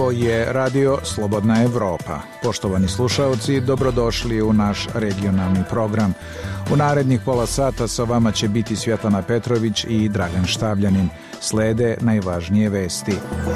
Ovo je Radio Slobodna Evropa. Poštovani slušaoci, dobrodošli u naš regionalni program. U narednih pola sata sa vama će biti Svjetlana Petrović i Dragan Štavljanin. Slede najvažnije vesti.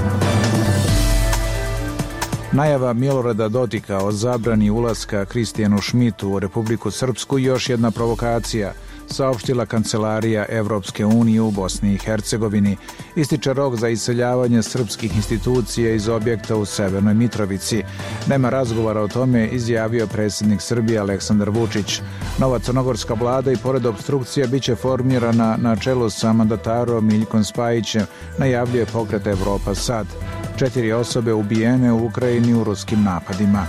Najava Milorada Dodika o zabrani ulaska Kristijanu Šmitu u Republiku Srpsku još jedna provokacija, saopštila Kancelarija Evropske unije u Bosni i Hercegovini. Ističe rok za iseljavanje srpskih institucija iz objekta u Severnoj Mitrovici. Nema razgovora o tome, izjavio predsjednik Srbije Aleksandar Vučić. Nova crnogorska vlada i pored opstrukcija biće formirana na čelu sa mandatarom Miljkom Spajićem, najavljuje pokret Evropa Sad. 4 osobe ubijene u Ukrajini u ruskim napadima.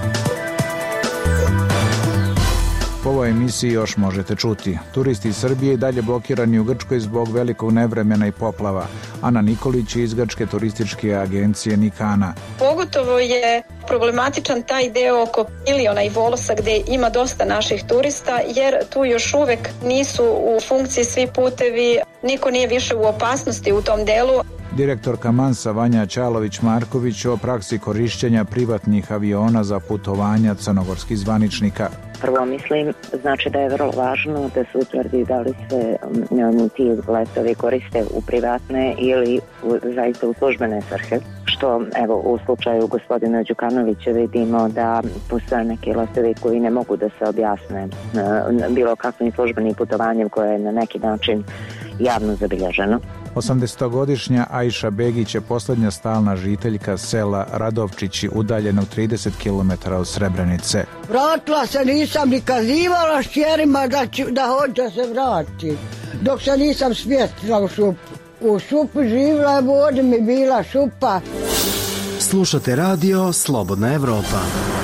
U ovoj emisiji još možete čuti. Turisti iz Srbije i dalje blokirani u Grčkoj zbog velikog nevremena i poplava. Ana Nikolić iz Grčke turističke agencije Nikana. Pogotovo je problematičan taj deo oko Iliona i Volosa gdje ima dosta naših turista, jer tu još uvek nisu u funkciji svi putevi, niko nije više u opasnosti u tom delu. Direktorka Mansa Vanja Ćalović-Marković o praksi korišćenja privatnih aviona za putovanja crnogorskih zvaničnika. Prvo mislim, znači da je vrlo važno da se utvrdi da li se ti letovi koriste u privatne ili zaista u službene svrhe. Što evo u slučaju gospodina Đukanovića vidimo da postoje neki letovi koji ne mogu da se objasne bilo kakvim službenim putovanjem koje je na neki način javno zabilježeno. 80-godišnja Ajša Begić je posljednja stalna žiteljka sela Radovčići, udaljenog 30 km od Srebrenice. Vratila se, nisam ni kazivala šćerima da hoće se vrati, dok se nisam smjestila u šupu. U šupu živjela je, vodi mi bila šupa. Slušate radio Slobodna Evropa.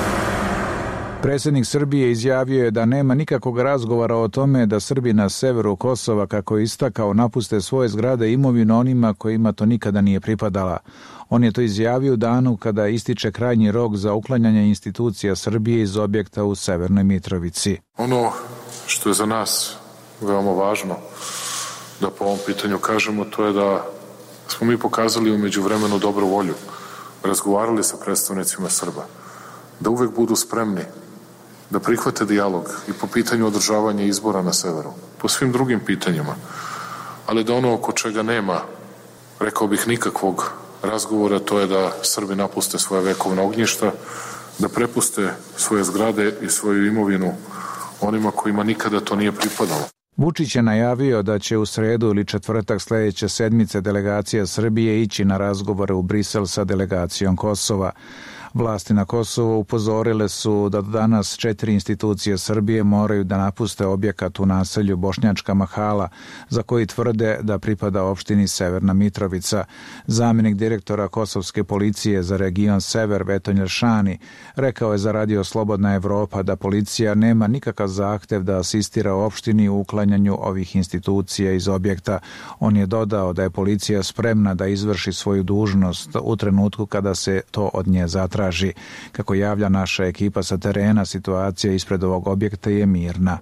Predsjednik Srbije izjavio je da nema nikakvog razgovora o tome da Srbi na severu Kosova, kako je istakao, napuste svoje zgrade i imovinu onima kojima to nikada nije pripadala. On je to izjavio u danu kada ističe krajnji rok za uklanjanje institucija Srbije iz objekta u Severnoj Mitrovici. Ono što je za nas veoma važno da po ovom pitanju kažemo, to je da smo mi pokazali u međuvremenu dobru volju, razgovarali sa predstavnicima Srba, da uvek budu spremni da prihvate dijalog i po pitanju održavanja izbora na severu, po svim drugim pitanjima, ali da ono oko čega nema, rekao bih, nikakvog razgovora, to je da Srbi napuste svoje vekovna ognjišta, da prepuste svoje zgrade i svoju imovinu onima kojima nikada to nije pripadalo. Vučić je najavio da će u sredu ili četvrtak sljedeće sedmice delegacija Srbije ići na razgovore u Brisel sa delegacijom Kosova. Vlasti na Kosovo upozorile su da danas 4 institucije Srbije moraju da napuste objekat u naselju Bošnjačka Mahala, za koji tvrde da pripada opštini Severna Mitrovica. Zamjenik direktora kosovske policije za region Sever Vetonje Šani rekao je za radio Slobodna Evropa da policija nema nikakav zahtev da asistira opštini u uklanjanju ovih institucija iz objekta. On je dodao da je policija spremna da izvrši svoju dužnost u trenutku kada se to od nje zatraži. Kako javlja naša ekipa sa terena, situacija ispred ovog objekta je mirna.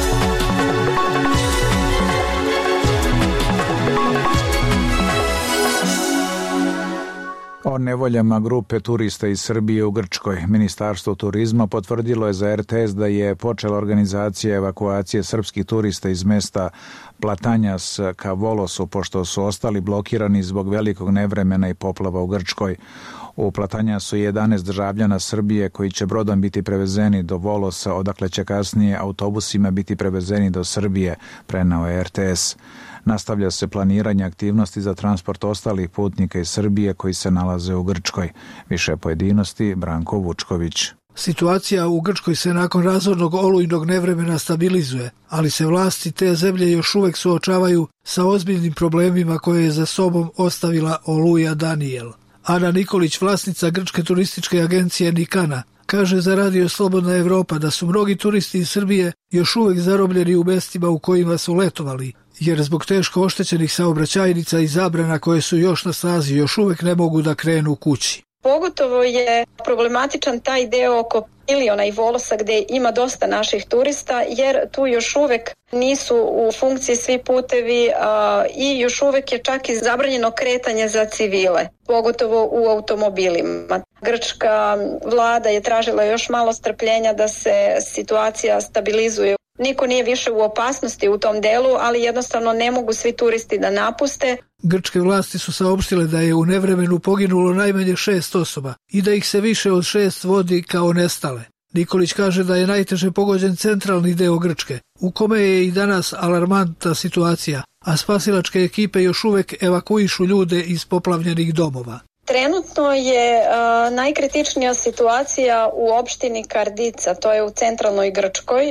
O nevoljama grupe turista iz Srbije u Grčkoj. Ministarstvo turizma potvrdilo je za RTS da je počela organizacija evakuacije srpskih turista iz mesta Platanjas ka Volosu, pošto su ostali blokirani zbog velikog nevremena i poplava u Grčkoj. U Platanjasu je 11 državljana Srbije koji će brodom biti prevezeni do Volosa, odakle će kasnije autobusima biti prevezeni do Srbije, preneo je RTS. Nastavlja se planiranje aktivnosti za transport ostalih putnika iz Srbije koji se nalaze u Grčkoj. Više pojedinosti Branko Vučković. Situacija u Grčkoj se nakon razornog olujnog nevremena stabilizuje, ali se vlasti te zemlje još uvek suočavaju sa ozbiljnim problemima koje je za sobom ostavila oluja Daniel. Ana Nikolić, vlasnica grčke turističke agencije Nikana, kaže za radio Slobodna Evropa da su mnogi turisti iz Srbije još uvek zarobljeni u mestima u kojima su letovali, jer zbog teško oštećenih saobraćajnica i zabrana koje su još na snazi još uvek ne mogu da krenu kući. Pogotovo je problematičan taj deo oko Iliona i Volosa gde ima dosta naših turista, jer tu još uvek nisu u funkciji svi putevi i još uvek je čak i zabranjeno kretanje za civile, pogotovo u automobilima. Grčka vlada je tražila još malo strpljenja da se situacija stabilizuje. Niko nije više u opasnosti u tom delu, ali jednostavno ne mogu svi turisti da napuste. Grčke vlasti su saopštile da je u nevremenu poginulo najmanje 6 osoba i da ih se više od 6 vodi kao nestale. Nikolić kaže da je najteže pogođen centralni deo Grčke, u kome je i danas alarmantna situacija, a spasilačke ekipe još uvek evakuišu ljude iz poplavljenih domova. Trenutno je najkritičnija situacija u opštini Kardica, to je u centralnoj Grčkoj.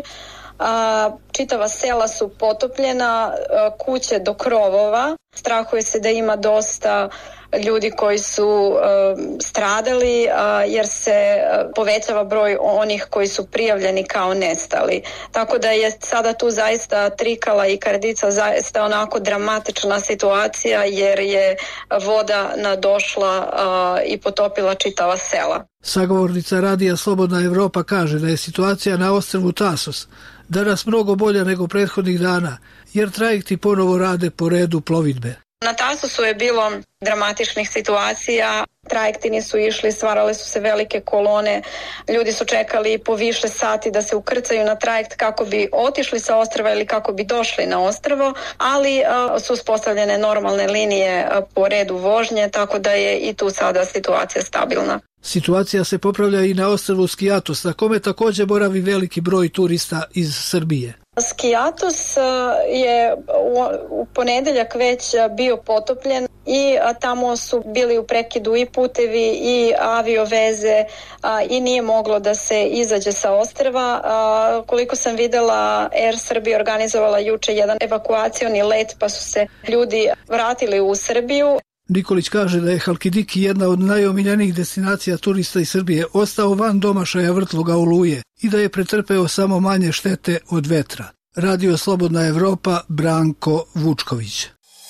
Čitava sela su potopljena, kuće do krovova. Strahuje se da ima dosta ljudi koji su stradali jer se povećava broj onih koji su prijavljeni kao nestali. Tako da je sada tu zaista Trikala i Kardica zaista onako dramatična situacija jer je voda nadošla i potopila čitava sela. Sagovornica radija Slobodna Evropa kaže da je situacija na ostrvu Tasos danas mnogo bolja nego prethodnih dana, jer trajekti ponovo rade po redu plovidbe. Na Tasosu je bilo dramatičnih situacija, trajekti nisu išli, stvarale su se velike kolone, ljudi su čekali po više sati da se ukrcaju na trajekt kako bi otišli sa ostrva ili kako bi došli na ostrvo, ali su uspostavljene normalne linije po redu vožnje, tako da je i tu sada situacija stabilna. Situacija se popravlja i na ostrvu Skiatos, na kome također boravi veliki broj turista iz Srbije. Skiatos je u ponedeljak već bio potopljen i tamo su bili u prekidu i putevi i avioveze i nije moglo da se izađe sa ostrva. Koliko sam videla, Air Srbija organizovala juče jedan evakuacioni let pa su se ljudi vratili u Srbiju. Nikolić kaže da je Halkidiki jedna od najomiljenijih destinacija turista iz Srbije ostao van domašaja vrtloga oluje i da je pretrpeo samo manje štete od vetra. Radio Slobodna Evropa, Branko Vučković.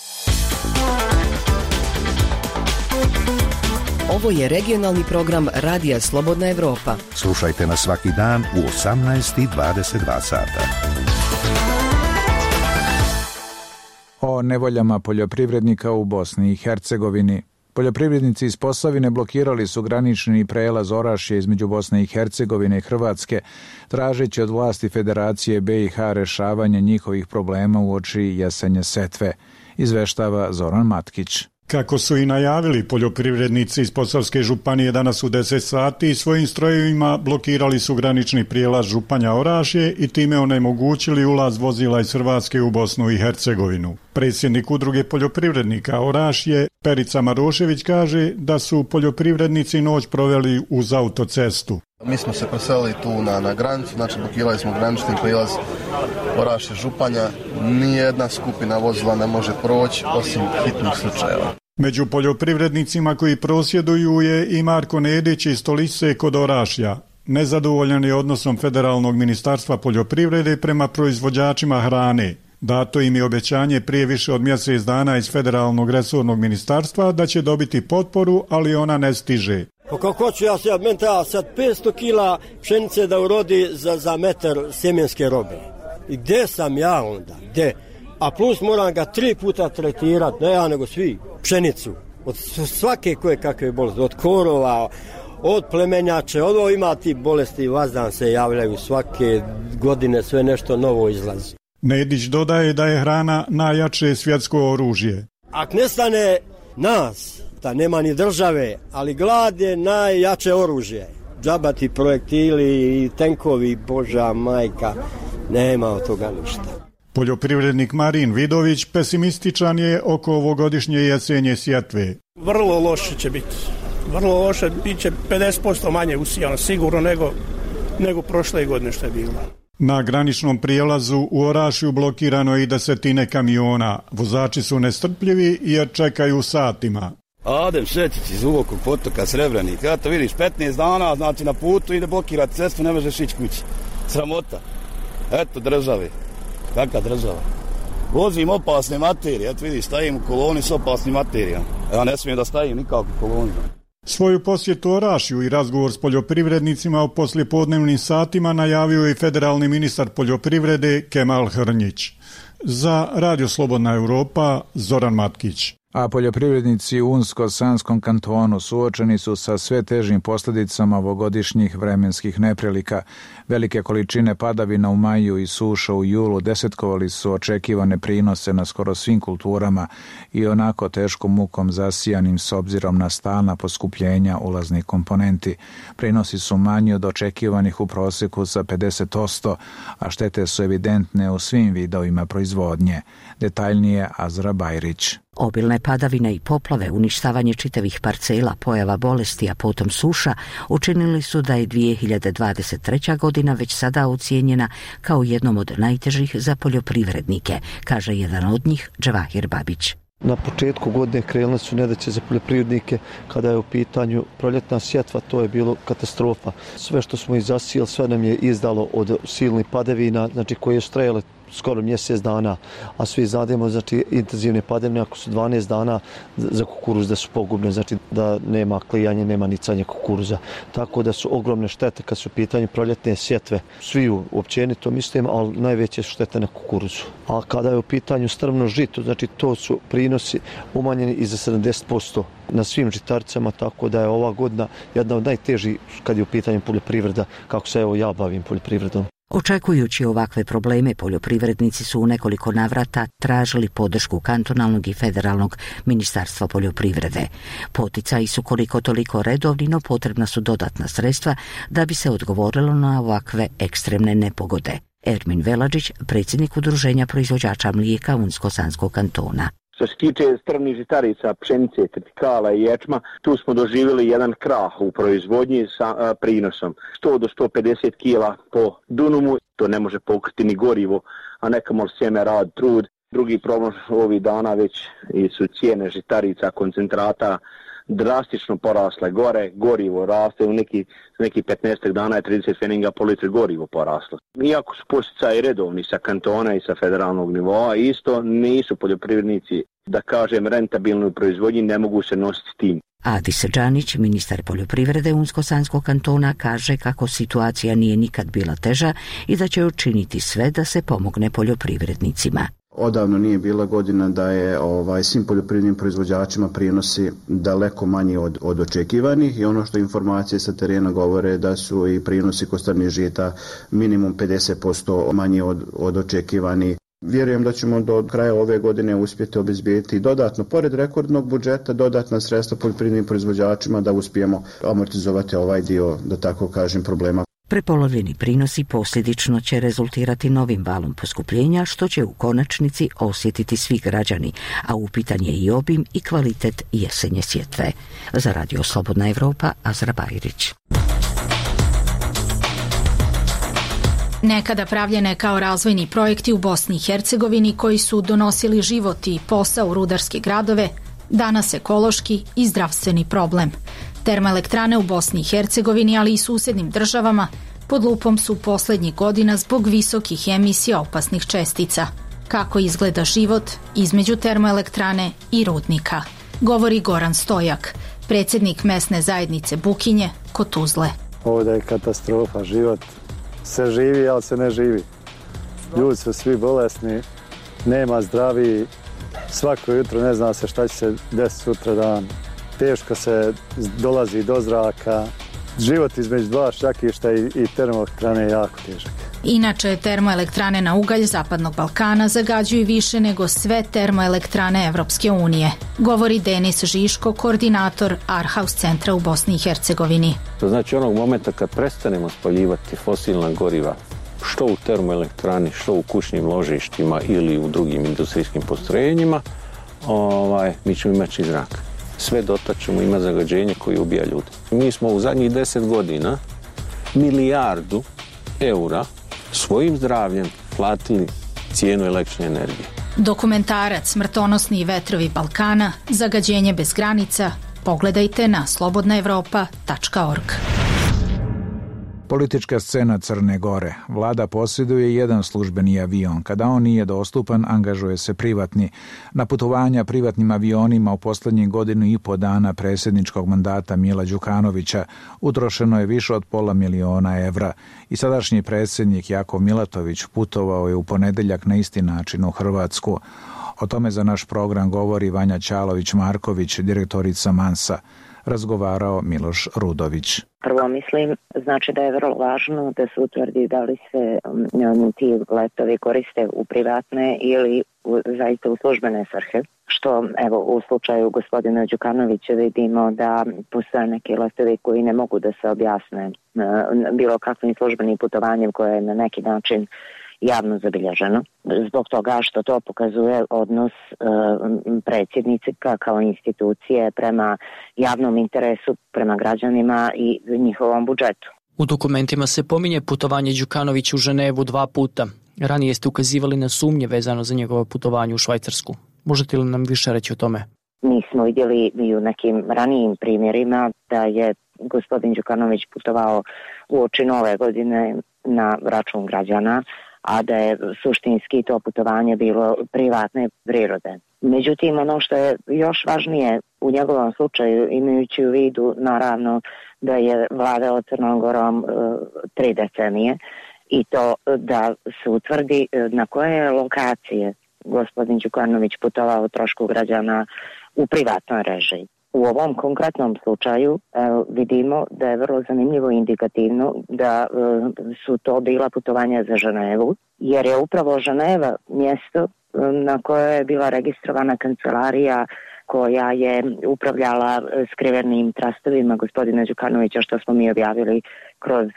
Ovo je regionalni program Radija Slobodna Evropa. Slušajte nas svaki dan u 18:22 sata. O nevoljama poljoprivrednika u Bosni i Hercegovini. Poljoprivrednici iz Posavine blokirali su granični prelaz Orašje između Bosne i Hercegovine i Hrvatske, tražeći od vlasti Federacije BiH rešavanje njihovih problema uoči jesenje setve, izveštava Zoran Matkić. Kako su i najavili, poljoprivrednici iz Posavske županije danas u 10 sati svojim strojevima blokirali su granični prijelaz Županja Orašje i time onemogućili ulaz vozila iz Hrvatske u Bosnu i Hercegovinu. Predsjednik udruge poljoprivrednika Orašje, Perica Marošević, kaže da su poljoprivrednici noć proveli uz autocestu. Mi smo se preselili tu na granicu, znači blokirali smo granični prijelaz Orašje Županja. Nijedna skupina vozila ne može proći osim hitnih slučajeva. Među poljoprivrednicima koji prosvjeduju je i Marko Nedić iz Stolice kod Orašja. Nezadovoljan je odnosom Federalnog ministarstva poljoprivrede prema proizvođačima hrane. Dato im je obećanje prije više od mjesec dana iz Federalnog resornog ministarstva da će dobiti potporu, ali ona ne stiže. Pa kako ću ja sad 500 kila pšenice da urodi za metar sjemenske robe? I gdje sam ja onda? Gdje? A plus moram ga 3 puta tretirati, ne ja nego svi, pšenicu. Od svake koje kakve bolesti, od korova, od plemenjače, ovo ima ti bolesti, vazdan se javljaju svake godine, sve nešto novo izlazi. Nedić dodaje da je hrana najjače svjetsko oružje. Ako nestane nas, da nema ni države, ali glad je najjače oružje. Džabati projektili i tenkovi, Boža majka, nema od toga ništa. Poljoprivrednik Marin Vidović pesimističan je oko ovogodišnje jesenje sjetve. Vrlo loše će biti. Vrlo loše, bit će 50% manje usijano sigurno nego prošle godine što je bilo. Na graničnom prijelazu u Orašju blokirano je i 10 kamiona. Vozači su nestrpljivi jer čekaju satima. Adem Šetić iz Uvokog potoka Srebrenik. Eto vidiš, 15 dana, znači na putu ide blokirati cestu, ne možeš ići kući. Sramota. Eto države. Kakva država? Vozim opasne materije. Eto vidiš, stajim u koloni s opasnim materijama. Ja ne smijem da stajim nikako u koloni. Svoju posjetu Orašju i razgovor s poljoprivrednicima u poslijepodnevnim satima najavio je federalni ministar poljoprivrede Kemal Hrnjić. Za Radio Slobodna Europa, Zoran Matkić. A poljoprivrednici u Unsko-Sanskom kantonu suočeni su sa sve težim posljedicama ovogodišnjih vremenskih neprilika. Velike količine padavina u maju i suša u julu desetkovali su očekivane prinose na skoro svim kulturama i onako teškom mukom zasijanim s obzirom na stalna poskupljenja ulaznih komponenti. Prinosi su manji od očekivanih u prosjeku za 50%, a štete su evidentne u svim vidovima proizvodnje. Detaljnije Azra Bajrić. Obilne padavine i poplave, uništavanje čitavih parcela, pojava bolesti, a potom suša učinili su da je 2023. godina već sada ocijenjena kao jednom od najtežih za poljoprivrednike, kaže jedan od njih, Dževahir Babić. Na početku godine krenule su nedaće za poljoprivrednike. Kada je u pitanju proljetna sjetva, to je bilo katastrofa. Sve što smo zasijali, sve nam je izdalo od silnih padavina, znači koje su trajale skoro mjesec dana, a svi znademo, znači intenzivne padavine ako su 12 dana za kukuruz da su pogubne, znači da nema klijanja, nema nicanja kukuruza. Tako da su ogromne štete kad su u pitanju proljetne sjetve. Svi općenito mislim, ali najveće štete na kukuruzu. A kada je u pitanju strvno žito, znači to su prinosi umanjeni i za 70% na svim žitaricama, tako da je ova godina jedna od najtežih kad je u pitanju poljoprivreda, kako se ja bavim poljoprivredom. Očekujući ovakve probleme, poljoprivrednici su u nekoliko navrata tražili podršku kantonalnog i federalnog ministarstva poljoprivrede. Poticaji su koliko toliko redovni, no potrebna su dodatna sredstva da bi se odgovorilo na ovakve ekstremne nepogode. Ermin Veladžić, predsjednik Udruženja proizvođača mlijeka Unsko-Sanskog kantona. Što se tiče strvnih žitarica, pšenice, tritikala i ječma, tu smo doživjeli jedan krah u proizvodnji sa prinosom 100 do 150 kila po dunumu. To ne može pokriti ni gorivo, a nekamo sjeme, rad, trud. Drugi problem ovih dana već su cijene žitarica, koncentrata drastično porasle gore, gorivo raste, u neki 15 dana je 30 pfenninga po litri gorivo poraslo. Iako su posticaji redovni sa kantona i sa federalnog nivoa, isto nisu poljoprivrednici, da kažem, rentabilni u proizvodnji, ne mogu se nositi s tim. Adis Džanić, ministar poljoprivrede Unsko-Sanskog kantona, kaže kako situacija nije nikad bila teža i da će učiniti sve da se pomogne poljoprivrednicima. Odavno nije bila godina da je svim poljoprivrednim proizvođačima prinosi daleko manji od očekivanih i ono što informacije sa terena govore da su i prinosi kod strnih žita minimum 50% manji od očekivanih. Vjerujem da ćemo do kraja ove godine uspjeti obezbijeti dodatno, pored rekordnog budžeta, dodatna sredstva poljoprivrednim proizvođačima da uspijemo amortizovati ovaj dio, da tako kažem, problema. Prepolovljeni prinosi posljedično će rezultirati novim valom poskupljenja, što će u konačnici osjetiti svi građani, a upitan je i obim i kvalitet jesenje sjetve. Za Radio Slobodna Evropa, Azra Bajrić. Nekada pravljene kao razvojni projekti u Bosni i Hercegovini koji su donosili život i posao u rudarske gradove, danas ekološki i zdravstveni problem. Termoelektrane u Bosni i Hercegovini, ali i susjednim državama, pod lupom su posljednjih godina zbog visokih emisija opasnih čestica. Kako izgleda život između termoelektrane i rudnika, govori Goran Stojak, predsjednik mesne zajednice Bukinje kod Tuzle. Ovdje je katastrofa, život se živi, ali se ne živi. Ljudi su svi bolesni, nema zdravi, svako jutro ne zna se šta će se desiti sutra dan. Teško se dolazi do zraka. Život između dva šljakišta i termoelektrane je jako težak. Inače, termoelektrane na ugalj Zapadnog Balkana zagađuju više nego sve termoelektrane Evropske unije, govori Denis Žiško, koordinator Arhaus centra u Bosni i Hercegovini. To znači onog momenta kad prestanemo spaljivati fosilna goriva, što u termoelektrani, što u kućnim ložištima ili u drugim industrijskim postrojenjima, mi ćemo imati zrak. Sve dotle ćemo imati zagađenje koje ubija ljudi. Mi smo u zadnjih 10 godina milijardu eura svojim zdravljem platili cijenu električne energije. Dokumentarac Smrtonosni vetrovi Balkana, zagađenje bez granica, pogledajte na slobodnaevropa.org. Politička scena Crne Gore. Vlada posjeduje jedan službeni avion. Kada on nije dostupan, angažuje se privatni. Na putovanja privatnim avionima u posljednjih godinu i po dana predsjedničkog mandata Mila Đukanovića utrošeno je više od $500.000 evra i sadašnji predsjednik Jakov Milatović putovao je u ponedjeljak na isti način u Hrvatsku. O tome za naš program govori Vanja Ćalović-Marković, direktorica Mansa. Razgovarao Miloš Rudović. Prvo mislim, znači da je vrlo važno da se utvrdi da li se ti letovi koriste u privatne ili zaista u službene svrhe. Što evo u slučaju gospodina Đukanovića vidimo da postoje neki letovi koji ne mogu da se objasne bilo kakvim službenim putovanjem koje je na neki način javno zabilježeno. Zbog toga što to pokazuje odnos predsjednice kao institucije prema javnom interesu, prema građanima i njihovom budžetu. U dokumentima se pominje putovanje Đukanovića u Ženevu 2 puta. Ranije ste ukazivali na sumnje vezano za njegovo putovanje u Švajcarsku. Možete li nam više reći o tome? Mi smo vidjeli i u nekim ranijim primjerima da je gospodin Đukanović putovao uoči Nove godine na račun građana, a da je suštinski to putovanje bilo privatne prirode. Međutim, ono što je još važnije u njegovom slučaju, imajući u vidu naravno da je vladao Crnom Gorom 3 decenije i to da se utvrdi na koje lokacije gospodin Đukanović putovao o trošku građana u privatnoj režiji. U ovom konkretnom slučaju vidimo da je vrlo zanimljivo i indikativno da su to bila putovanja za Ženevu, jer je upravo Ženeva mjesto na kojoj je bila registrovana kancelarija koja je upravljala skrivenim trastovima gospodina Đukanovića, što smo mi objavili kroz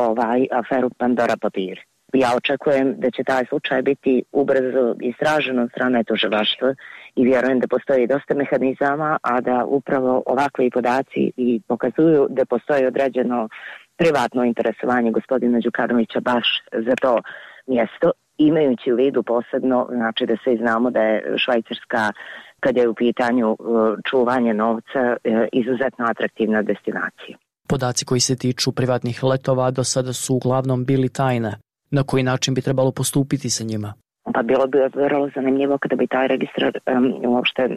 aferu Pandora papir. Ja očekujem da će taj slučaj biti ubrzo istražen od strane tužilaštva i vjerujem da postoji dosta mehanizama, a da upravo ovakvi podaci i pokazuju da postoji određeno privatno interesovanje gospodina Đukanovića baš za to mjesto, imajući u vidu posebno, znači da se znamo da je Švajcarska, kad je u pitanju čuvanje novca, izuzetno atraktivna destinacija. Podaci koji se tiču privatnih letova do sada su uglavnom bili tajne. Na koji način bi trebalo postupiti sa njima? Pa bilo bi vrlo zanimljivo kada bi taj registar uopšte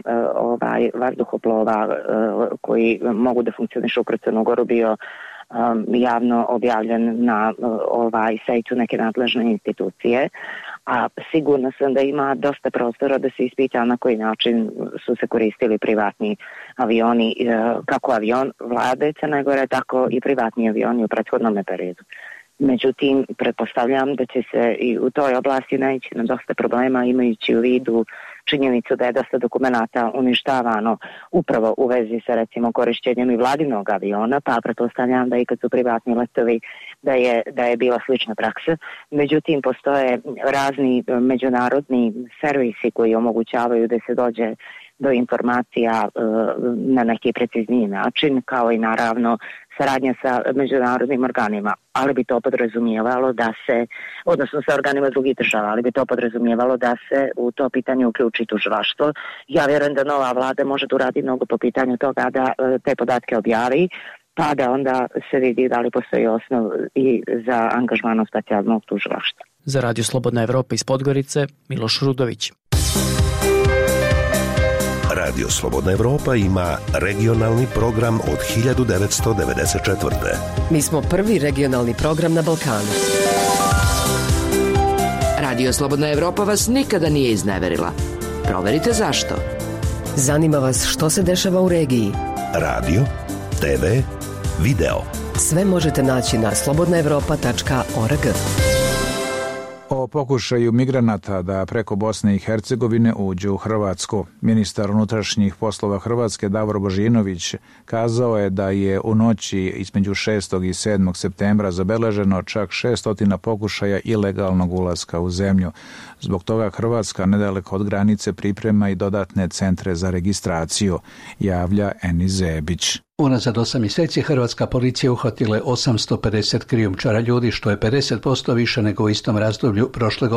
vazduhoplova koji mogu da funkcionišu u Crnu Goru bio javno objavljen na sajtu neke nadležne institucije, a sigurno sam da ima dosta prostora da se ispita na koji način su se koristili privatni avioni, kako avion vlade Crne Gore, tako i privatni avioni u prethodnom periodu. Međutim, pretpostavljam da će se i u toj oblasti naići na dosta problema, imajući u vidu činjenicu da je dosta dokumenata uništavano upravo u vezi sa recimo korišćenjem i vladinog aviona, pa pretpostavljam da i kad su privatni letovi da je bila slična praksa. Međutim, postoje razni međunarodni servisi koji omogućavaju da se dođe do informacija na neki precizniji način, kao i naravno saradnja sa međunarodnim organima, ali bi to podrazumijevalo da se, odnosno sa organima drugih država, ali bi to podrazumijevalo da se u to pitanje uključi tužilaštvo. Ja vjerujem da nova vlada može da uradi mnogo po pitanju toga da te podatke objavi, pa da onda se vidi da li postoji osnov i za angažman specijalnog tužilaštva. Za Radio Slobodna Evropa iz Podgorice, Miloš Rudović. Radio Slobodna Evropa ima regionalni program od 1994. Mi smo prvi regionalni program na Balkanu. Radio Slobodna Evropa vas nikada nije izneverila. Proverite zašto. Zanima vas što se dešava u regiji. Radio, TV, video. Sve možete naći na slobodnaevropa.org. O pokušaju migranata da preko Bosne i Hercegovine uđu u Hrvatsku. Ministar unutrašnjih poslova Hrvatske Davor Božinović kazao je da je u noći između 6. i 7. septembra zabeleženo čak 600 pokušaja ilegalnog ulaska u zemlju. Zbog toga Hrvatska nedaleko od granice priprema i dodatne centre za registraciju, javlja Eni Zebić. Unazad 8 mjeseci hrvatska policija uhvatila je 850 krijumčara ljudi, što je 50% više nego u istom razdoblju prošle godine.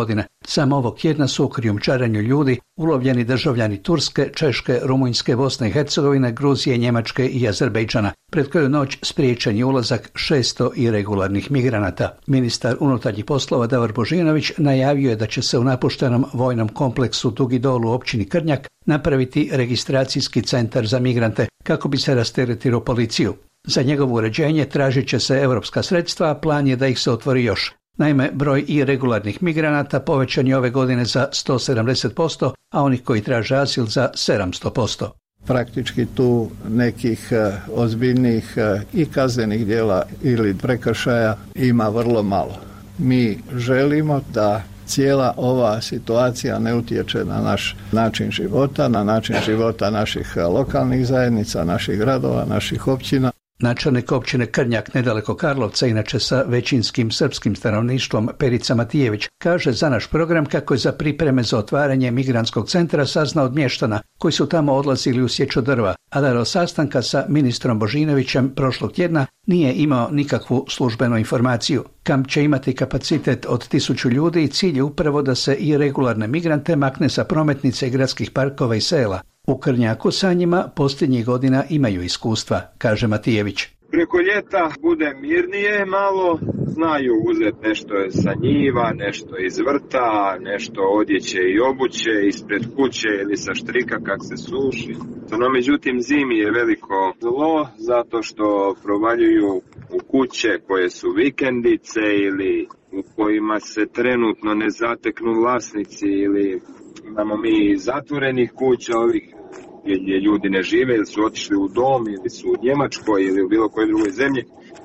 Samo ovog tjedna su u krijumčarenju ljudi ulovljeni državljani Turske, Češke, Rumunjske, Bosne i Hercegovine, Gruzije, Njemačke i Azerbejdžana. Pred koju noć spriječen je ulazak 600 iregularnih migranata. Ministar unutarnjih poslova Davor Božinović najavio je da će se u napuštenom vojnom kompleksu Dugi Dol u općini Krnjak napraviti registracijski centar za migrante kako bi se rasteretilo policiju. Za njegovo uređenje tražit će se europska sredstva, a plan je da ih se otvori još. Naime, broj iregularnih migranata povećan je ove godine za 170%, a onih koji traže azil za 700%. Praktički tu nekih ozbiljnih i kaznenih djela ili prekršaja ima vrlo malo. Mi želimo da cijela ova situacija ne utječe na naš način života, na način života naših lokalnih zajednica, naših gradova, naših općina. Načelnik općine Krnjak nedaleko Karlovca, inače sa većinskim srpskim stanovništvom, Perica Matijević, kaže za naš program kako je za pripreme za otvaranje migrantskog centra saznao od mještana koji su tamo odlazili u sječu drva, a da do sastanka sa ministrom Božinovićem prošlog tjedna nije imao nikakvu službenu informaciju. Kamp će imati kapacitet od 1000 ljudi i cilj je upravo da se i regularne migrante makne sa prometnice i gradskih parkova i sela. U Krnjaku sa njima posljednjih godina imaju iskustva, kaže Matijević. Preko ljeta bude mirnije malo, znaju uzeti nešto sa njiva, nešto iz vrta, nešto odjeće i obuće ispred kuće ili sa štrika kak se suši. No, međutim, zimi je veliko zlo zato što provaljuju u kuće koje su vikendice ili u kojima se trenutno ne zateknu vlasnici ili imamo mi zatvorenih kuća ovih gdje ljudi ne žive ili su otišli u dom ili su u Njemačkoj ili u bilo kojoj drugoj zemlji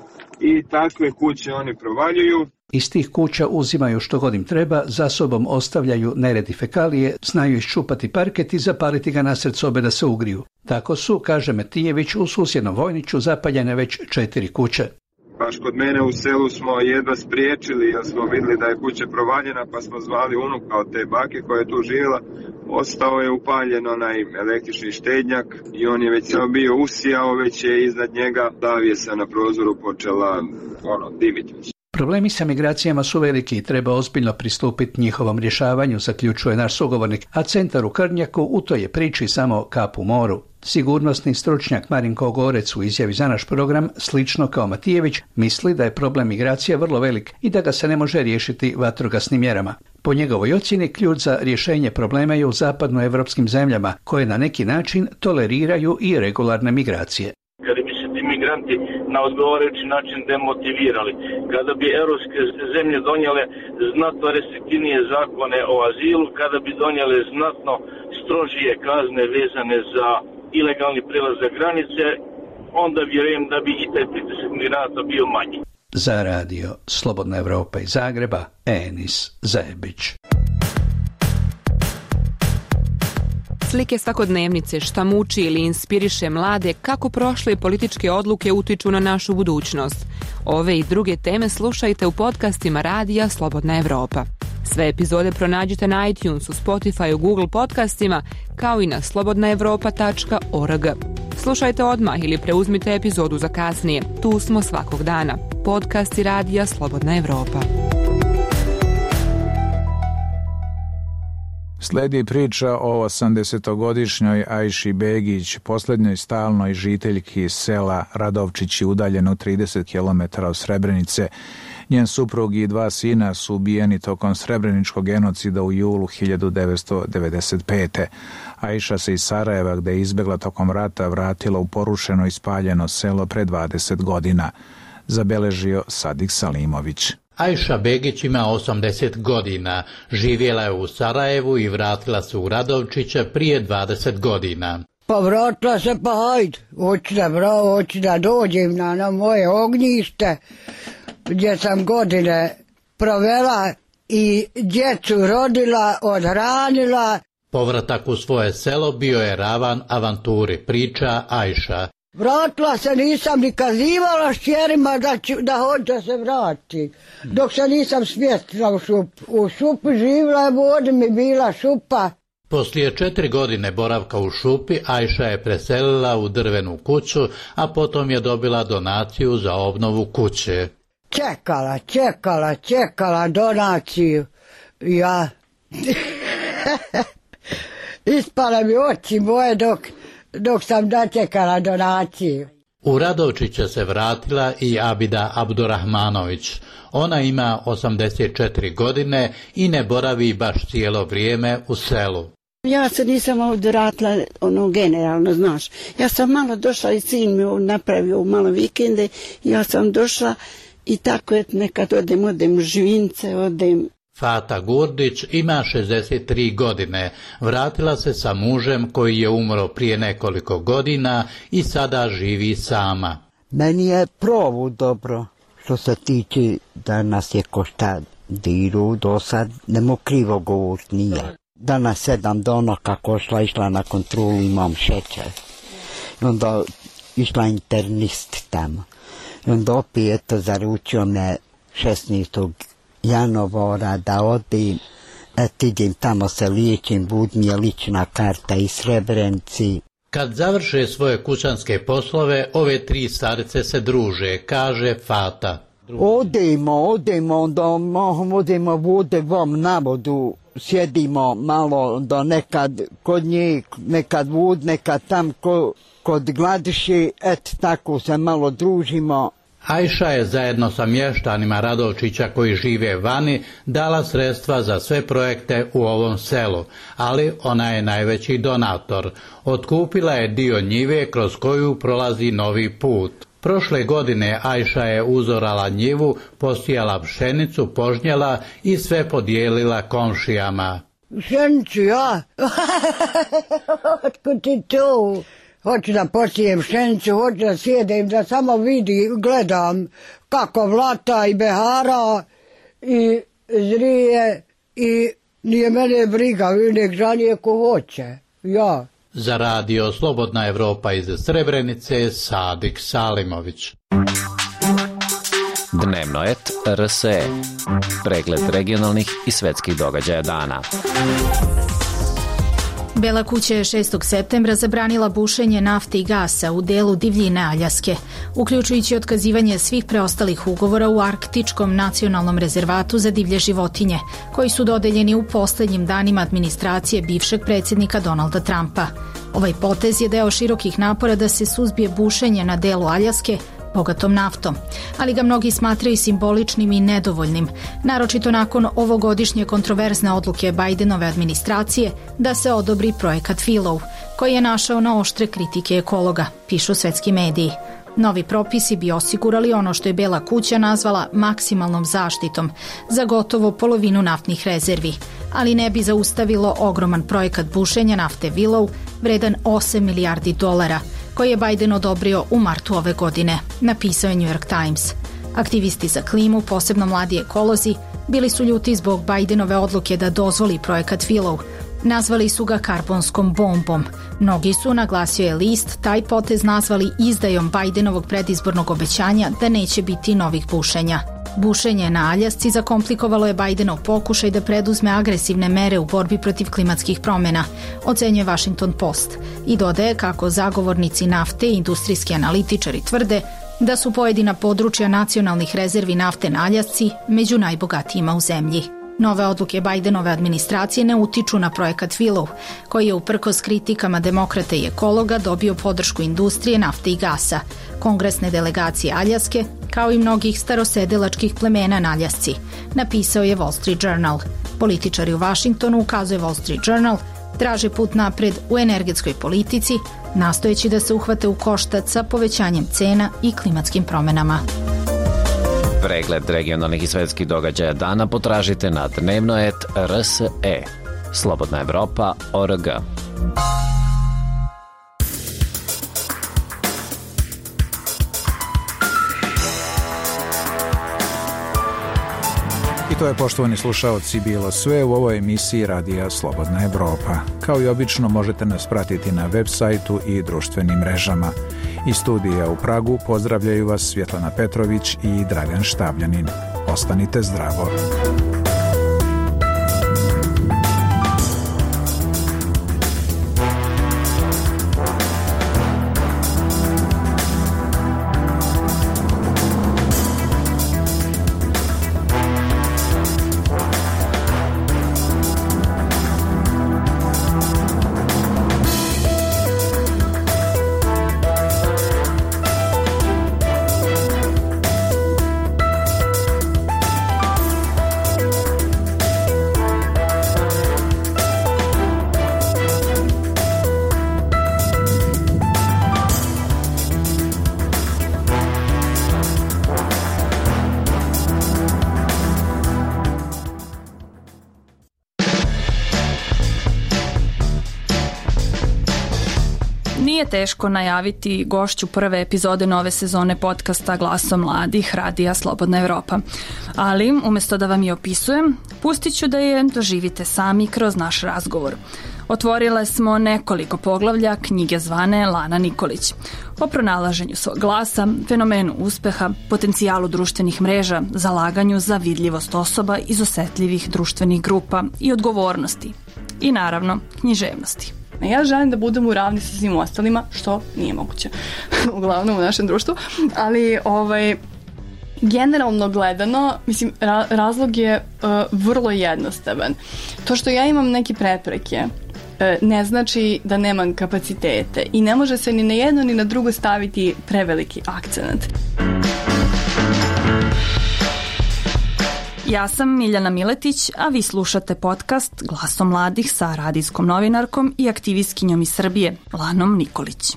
i takve kuće oni provaljuju. Iz tih kuća uzimaju što god im treba, za sobom ostavljaju nered i fekalije, znaju iščupati parket i zapaliti ga nasred sobe da se ugriju. Tako su, kaže Matijević, u susjednom Vojniću zapaljene već 4 kuće. Baš kod mene u selu smo jedva spriječili jer smo vidjeli da je kuća provaljena pa smo zvali unuka od te bake koja je tu živjela. Ostao je upaljen onaj električni štednjak i on je već bio usijao, već je iznad njega zavjesa na prozoru počela dimiti. Problemi sa migracijama su veliki i treba ozbiljno pristupiti njihovom rješavanju, zaključuje naš sugovornik, a centar u Krnjaku u toj je priči samo kap u moru. Sigurnosni stručnjak Marinko Gorec u izjavi za naš program, slično kao Matijević, misli da je problem migracija vrlo velik i da ga se ne može riješiti vatrogasnim mjerama. Po njegovoj ocjeni, ključ za rješenje problema je u zapadnoevropskim zemljama, koje na neki način toleriraju i regularne migracije. Kada bi se ti migranti na odgovarajući način demotivirali, kada bi europske zemlje donijele znatno restriktivnije zakone o azilu, kada bi donijele znatno strožije kazne vezane za ilegalni prelazak granice, onda vjerujem da bi i taj pritisak migranata bio manji. Za radio Slobodna Evropa iz Zagreba, Enis Zajebić. Slike svakodnevnice, šta muči ili inspiriše mlade, kako prošle političke odluke utiču na našu budućnost. Ove i druge teme slušajte u podcastima radija Slobodna Evropa. Sve epizode pronađite na iTunesu, Spotify, Google podcastima, kao i na slobodnaevropa.org. Slušajte odmah ili preuzmite epizodu za kasnije. Tu smo svakog dana. Podcasti radija Slobodna Evropa. Slijedi priča o 80-godišnjoj Ajši Begić, posljednjoj stalnoj žiteljki sela Radovčići, udaljeno 30 km od Srebrenice. Njen suprug i 2 sina su ubijeni tokom srebreničkog genocida u julu 1995. Ajša se iz Sarajeva, gde je izbjegla tokom rata, vratila u porušeno i spaljeno selo pre 20 godina. Zabeležio Sadik Salimović. Ajša Begić ima 80 godina, živjela je u Sarajevu i vratila se u Radovčiće prije 20 godina. Pa vratila se, pa hajde, hoću da dođem na moje ognjište, gdje sam godine provela i djecu rodila, odhranila. Povratak u svoje selo bio je ravan avanturi, priča Ajša. Vratila se, nisam ni kazivala šćerima da hoće se vrati. Dok se nisam smjestila u šupu. U šupi živjela je, vodi mi bila šupa. Poslije 4 godine boravka u šupi, Ajša je preselila u drvenu kuću, a potom je dobila donaciju za obnovu kuće. Čekala donaciju. Ja Ispale mi oči moje dok sam dočekala donaciju. U Radovčiće se vratila i Abida Abdurahmanović. Ona ima 84 godine i ne boravi baš cijelo vrijeme u selu. Ja se nisam ovdje vratila generalno, znaš. Ja sam malo došla i sin mi napravio malo vikende. Ja sam došla i tako je nekad odem u Živince, odem. Fata Gurdić ima 63 godine. Vratila se sa mužem koji je umro prije nekoliko godina i sada živi sama. Meni je provu dobro što se tiče da nas je ko šta diru do sad, nemo krivo govor nije. Danas 7 dana kako išla na kontrolu, imam šećer. I onda išla internist tamo. I onda opet zaručio me 16. januara da odim, idem tamo se liječim, bud mi je lična karta iz Srebrenci. Kad završe svoje kućanske poslove, ove tri starice se druže, kaže Fata. Odemo, onda odemo vode vam na vodu, sjedimo malo, onda nekad kod njih, nekad vod, nekad tam kod Gladiši, tako se malo družimo. Ajša je zajedno sa mještanima Radovčića koji žive vani dala sredstva za sve projekte u ovom selu, ali ona je najveći donator. Otkupila je dio njive kroz koju prolazi novi put. Prošle godine Ajša je uzorala njivu, posijala pšenicu, požnjela i sve podijelila komšijama. Pšenicu ja? Otkud ti to? Hoću da posijem pšenicu, hoću da sjedem, da samo gledam kako vlata i behara i zrije i nije mene briga, nek žanije ko hoće, ja. Za radio Slobodna Evropa iz Srebrenice, Sadik Salimović. Dnevno et RSE. Pregled regionalnih i svetskih događaja dana. Bela kuća je 6. septembra zabranila bušenje nafte i gasa u delu divljine Aljaske, uključujući otkazivanje svih preostalih ugovora u Arktičkom nacionalnom rezervatu za divlje životinje, koji su dodeljeni u poslednjim danima administracije bivšeg predsjednika Donalda Trumpa. Ovaj potez je deo širokih napora da se suzbije bušenje na delu Aljaske, bogatom naftom, ali ga mnogi smatraju simboličnim i nedovoljnim, naročito nakon ovogodišnje kontroverzne odluke Bidenove administracije da se odobri projekat Willow, koji je našao na oštre kritike ekologa, pišu svetski mediji. Novi propisi bi osigurali ono što je Bela kuća nazvala maksimalnom zaštitom za gotovo polovinu naftnih rezervi, ali ne bi zaustavilo ogroman projekat bušenja nafte Willow vredan $8 milijardi, koji je Biden odobrio u martu ove godine, napisao je New York Times. Aktivisti za klimu, posebno mladi ekolozi, bili su ljuti zbog Bidenove odluke da dozvoli projekat Willow. Nazvali su ga karbonskom bombom. Mnogi su, naglasio je list, taj potez nazvali izdajom Bidenovog predizbornog obećanja da neće biti novih bušenja. Bušenje na Aljasci zakomplikovalo je Bidenov pokušaj da preduzme agresivne mere u borbi protiv klimatskih promjena, ocenjuje Washington Post, i dodaje kako zagovornici nafte i industrijski analitičari tvrde da su pojedina područja nacionalnih rezervi nafte na Aljasci među najbogatijima u zemlji. Nove odluke Bidenove administracije ne utiču na projekat Willow, koji je uprkos kritikama demokrata i ekologa dobio podršku industrije nafte i gasa, kongresne delegacije Aljaske, kao i mnogih starosedelačkih plemena na Aljasci, napisao je Wall Street Journal. Političari u Washingtonu, ukazuje Wall Street Journal, traže put napred u energetskoj politici, nastojeći da se uhvate u koštac sa povećanjem cena i klimatskim promjenama. Pregled regionalnih i svetskih događaja dana potražite na dnevnoet.rse. Slobodna Evropa.org. I to je, poštovani slušaoci, bilo sve u ovoj emisiji Radija Slobodna Evropa. Kao i obično možete nas pratiti na web sajtu i društvenim mrežama. Iz studija u Pragu pozdravljaju vas Svjetlana Petrović i Dragan Štavljanin. Ostanite zdravo. Nije teško najaviti gošću prve epizode nove sezone podcasta Glasom mladih Radija Slobodna Evropa. Ali, umjesto da vam je opisujem, pustit ću da je doživite sami kroz naš razgovor. Otvorile smo nekoliko poglavlja knjige zvane Lana Nikolić. O pronalaženju svog glasa, fenomenu uspeha, potencijalu društvenih mreža, zalaganju za vidljivost osoba iz osetljivih društvenih grupa i odgovornosti. I naravno, književnosti. Ja želim da budem u ravni sa svim ostalima, što nije moguće, uglavnom u našem društvu, ali generalno gledano, mislim, razlog je vrlo jednostavan. To što ja imam neke prepreke ne znači da nemam kapacitete i ne može se ni na jedno ni na drugo staviti preveliki akcent. Ja sam Miljana Miletić, a vi slušate podcast Glasom mladih sa radijskom novinarkom i aktivistkinjom iz Srbije, Lanom Nikolić.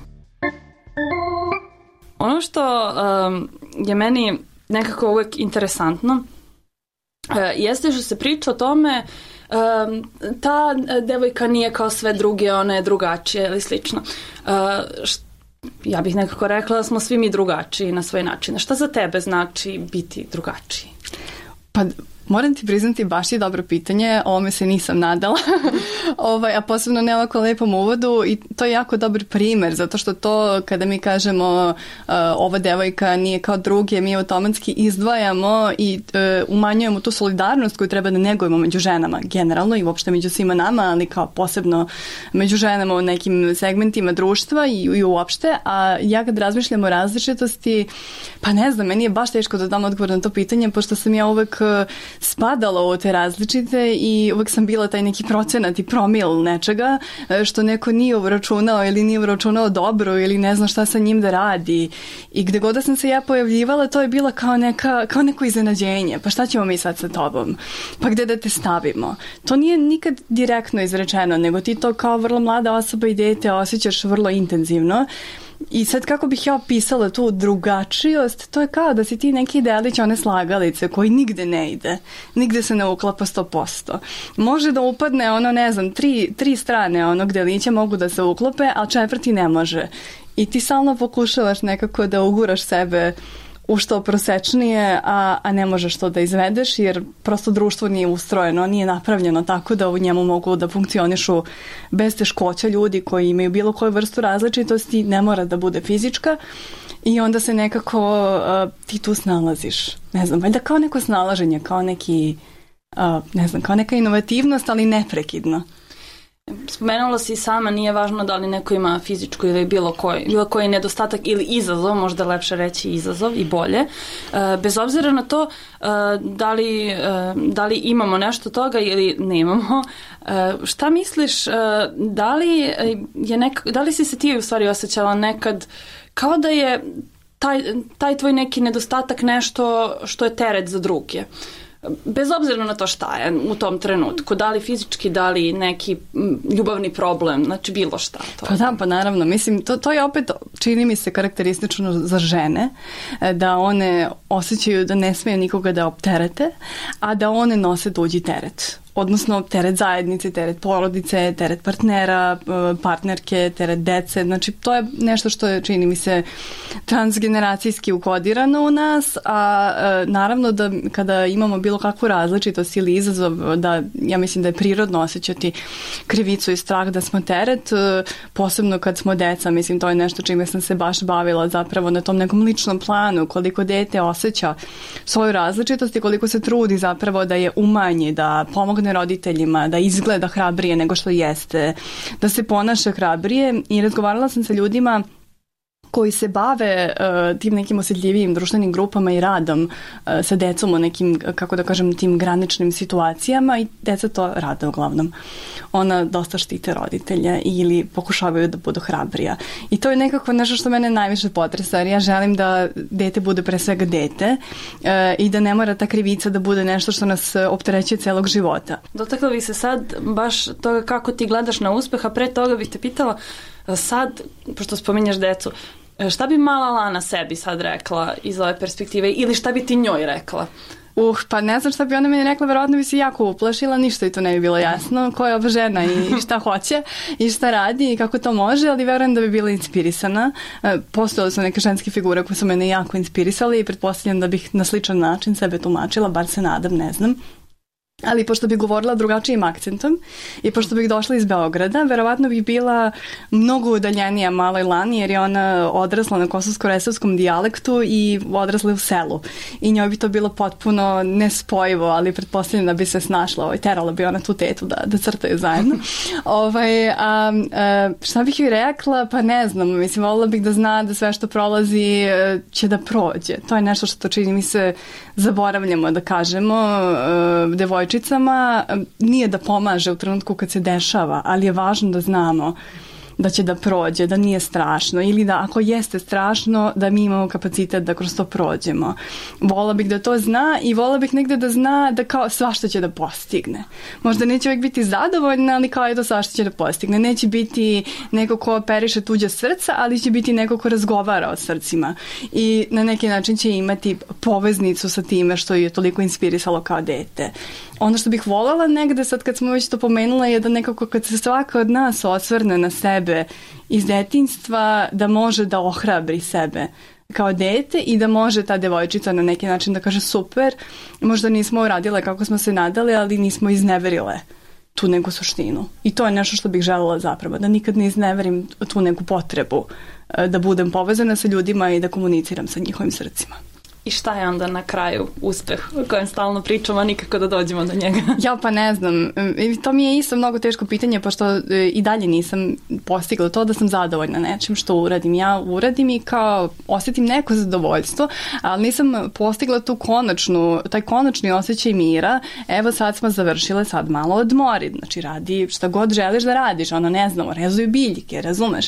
Ono što je meni nekako uvijek interesantno jeste što se priča o tome ta devojka nije kao sve druge, ona je drugačija ili slično. Ja bih nekako rekla da smo svi mi drugačiji na svoj način. Šta za tebe znači biti drugačiji? Pa moram ti priznati, baš je dobro pitanje, ovome se nisam nadala, a posebno ne ovako lepom uvodu i to je jako dobar primer, zato što to kada mi kažemo ova devojka nije kao druge, mi automatski izdvajamo i umanjujemo tu solidarnost koju treba da negujemo među ženama generalno i uopšte među svima nama, ali kao posebno među ženama u nekim segmentima društva i uopšte, a ja kad razmišljam o različitosti, pa ne znam, meni je baš teško da dam odgovor na to pitanje, pošto sam ja uvek spadala u te različite i uvek sam bila taj neki procenat i promil nečega što neko nije uračunao ili nije uračunao dobro ili ne zna šta sa njim da radi i gde god da sam se ja pojavljivala to je bila kao neko iznenađenje, pa šta ćemo mi sad sa tobom, pa gde da te stavimo. To nije nikad direktno izrečeno, nego ti to kao vrlo mlada osoba i dete osjećaš vrlo intenzivno. I sad kako bih ja opisala tu drugačijost, to je kao da si ti neki delić one slagalice koji nigde ne ide, nigde se ne uklapa 100%. Može da upadne tri strane onog delića mogu da se uklope, a četvrti ne može. I ti stalno pokušavaš nekako da uguraš sebe u što prosečnije, a ne možeš to da izvedeš jer prosto društvo nije ustrojeno, nije napravljeno tako da u njemu mogu da funkcionišu bez teškoća ljudi koji imaju bilo koju vrstu različitosti, ne mora da bude fizička i onda se nekako ti tu snalaziš. Ne znam, valjda kao neko snalaženje, kao neki, kao neka inovativnost, ali neprekidno. Spomenula si sama, nije važno da li neko ima fizičku ili bilo koji nedostatak ili izazov, možda lepše reći izazov i bolje. Bez obzira na to da li imamo nešto toga ili nemamo, šta misliš, da li si se ti u stvari osjećala nekad kao da je taj tvoj neki nedostatak nešto što je teret za druge? Bez obzira na to šta je u tom trenutku, da li fizički, da li neki ljubavni problem, znači bilo šta. Pa naravno, mislim, to je opet, čini mi se karakteristično za žene, da one osjećaju da ne smije nikoga da opterete, a da one nose tuđi teret. Odnosno teret zajednice, teret porodice, teret partnera, partnerke, teret dece. Znači to je nešto što je, čini mi se, transgeneracijski ukodirano u nas, a naravno da kada imamo bilo kakvu različitost ili izazov, da ja mislim da je prirodno osjećati krivicu i strah da smo teret, posebno kad smo deca, mislim to je nešto čime sam se baš bavila zapravo na tom nekom ličnom planu, koliko dete osjeća svoju različitost i koliko se trudi zapravo da je umanji, da pomogne roditeljima, da izgleda hrabrije nego što jeste, da se ponaša hrabrije i razgovarala sam sa ljudima koji se bave tim nekim osjetljivijim društvenim grupama i radom sa decom u nekim, kako da kažem, tim graničnim situacijama i deca to rade uglavnom. Ona dosta štite roditelja ili pokušavaju da budu hrabrija. I to je nekako nešto što mene najviše potresa, jer ja želim da dete bude pre svega dete i da ne mora ta krivica da bude nešto što nas opterećuje celog života. Dotakla bih se sad baš toga kako ti gledaš na uspeh, a pre toga bih te pitala sad, pošto spominješ decu, šta bi mala Lana sebi sad rekla iz ove perspektive ili šta bi ti njoj rekla? Pa ne znam šta bi ona meni rekla, verovatno bi se jako uplašila, ništa i to ne bi bilo jasno, ko je ova žena i šta hoće i šta radi i kako to može, ali verujem da bi bila inspirisana. Postojale su neke ženske figure koje su mene jako inspirisale i pretpostavljam da bih na sličan način sebe tumačila, bar se nadam, ne znam. Ali pošto bih govorila drugačijim akcentom i pošto bih došla iz Beograda, verovatno bih bila mnogo udaljenija maloj Lani, jer je ona odrasla na kosovsko-resavskom dijalektu i odrasla u selu. I njoj bi to bilo potpuno nespojivo, ali pretpostavljam da bi se snašla, terala bi ona tu tetu da crtaju zajedno. Šta bih joj rekla? Pa ne znam, mislim, volila bih da zna da sve što prolazi će da prođe. To je nešto što čini mi se zaboravljamo da kažemo devojčicama, nije da pomaže u trenutku kad se dešava, ali je važno da znamo da će da prođe, da nije strašno ili da ako jeste strašno da mi imamo kapacitet da kroz to prođemo. Vola bih da to zna i vola bih negde da zna da kao svašta će da postigne. Možda neće uvijek biti zadovoljna, ali kao je to svašta će da postigne. Neće biti neko ko operiše tuđa srca, ali će biti neko ko razgovara o srcima i na neki način će imati poveznicu sa time što je toliko inspirisalo kao dete. Ono što bih voljela negde, sad kad smo već to pomenula, je da nekako kad se svaka od nas osvrne na sebe iz detinjstva, da može da ohrabri sebe kao dete i da može ta devojčica na neki način da kaže super, možda nismo uradile kako smo se nadali, ali nismo izneverile tu neku suštinu. I to je nešto što bih želela zapravo, da nikad ne izneverim tu neku potrebu da budem povezana sa ljudima i da komuniciram sa njihovim srcima. I šta je onda na kraju uspeh o kojem stalno pričamo, a nikako da dođemo do njega? Ja pa ne znam. To mi je isto mnogo teško pitanje, pošto i dalje nisam postigla to da sam zadovoljna nečim što uradim. Ja uradim i kao osjetim neko zadovoljstvo, ali nisam postigla taj konačni osjećaj mira. Evo sad smo završile, sad malo odmori. Znači radi šta god želiš da radiš. Ono ne znamo, rezuju biljke, razumeš?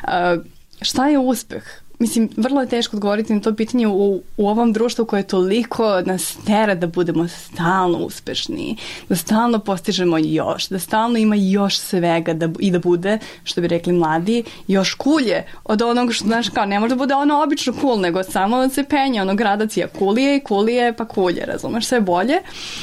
Šta je uspeh? Mislim, vrlo je teško odgovoriti na to pitanje u ovom društvu koje toliko nas tera da budemo stalno uspešni, da stalno postižemo još, da stalno ima još svega i da bude, što bi rekli mladi, još kulje od onog što, znaš, kao ne može da bude ono obično cool, nego samo da se penje, ono gradacija kulije, pa kulje, razumeš, sve bolje.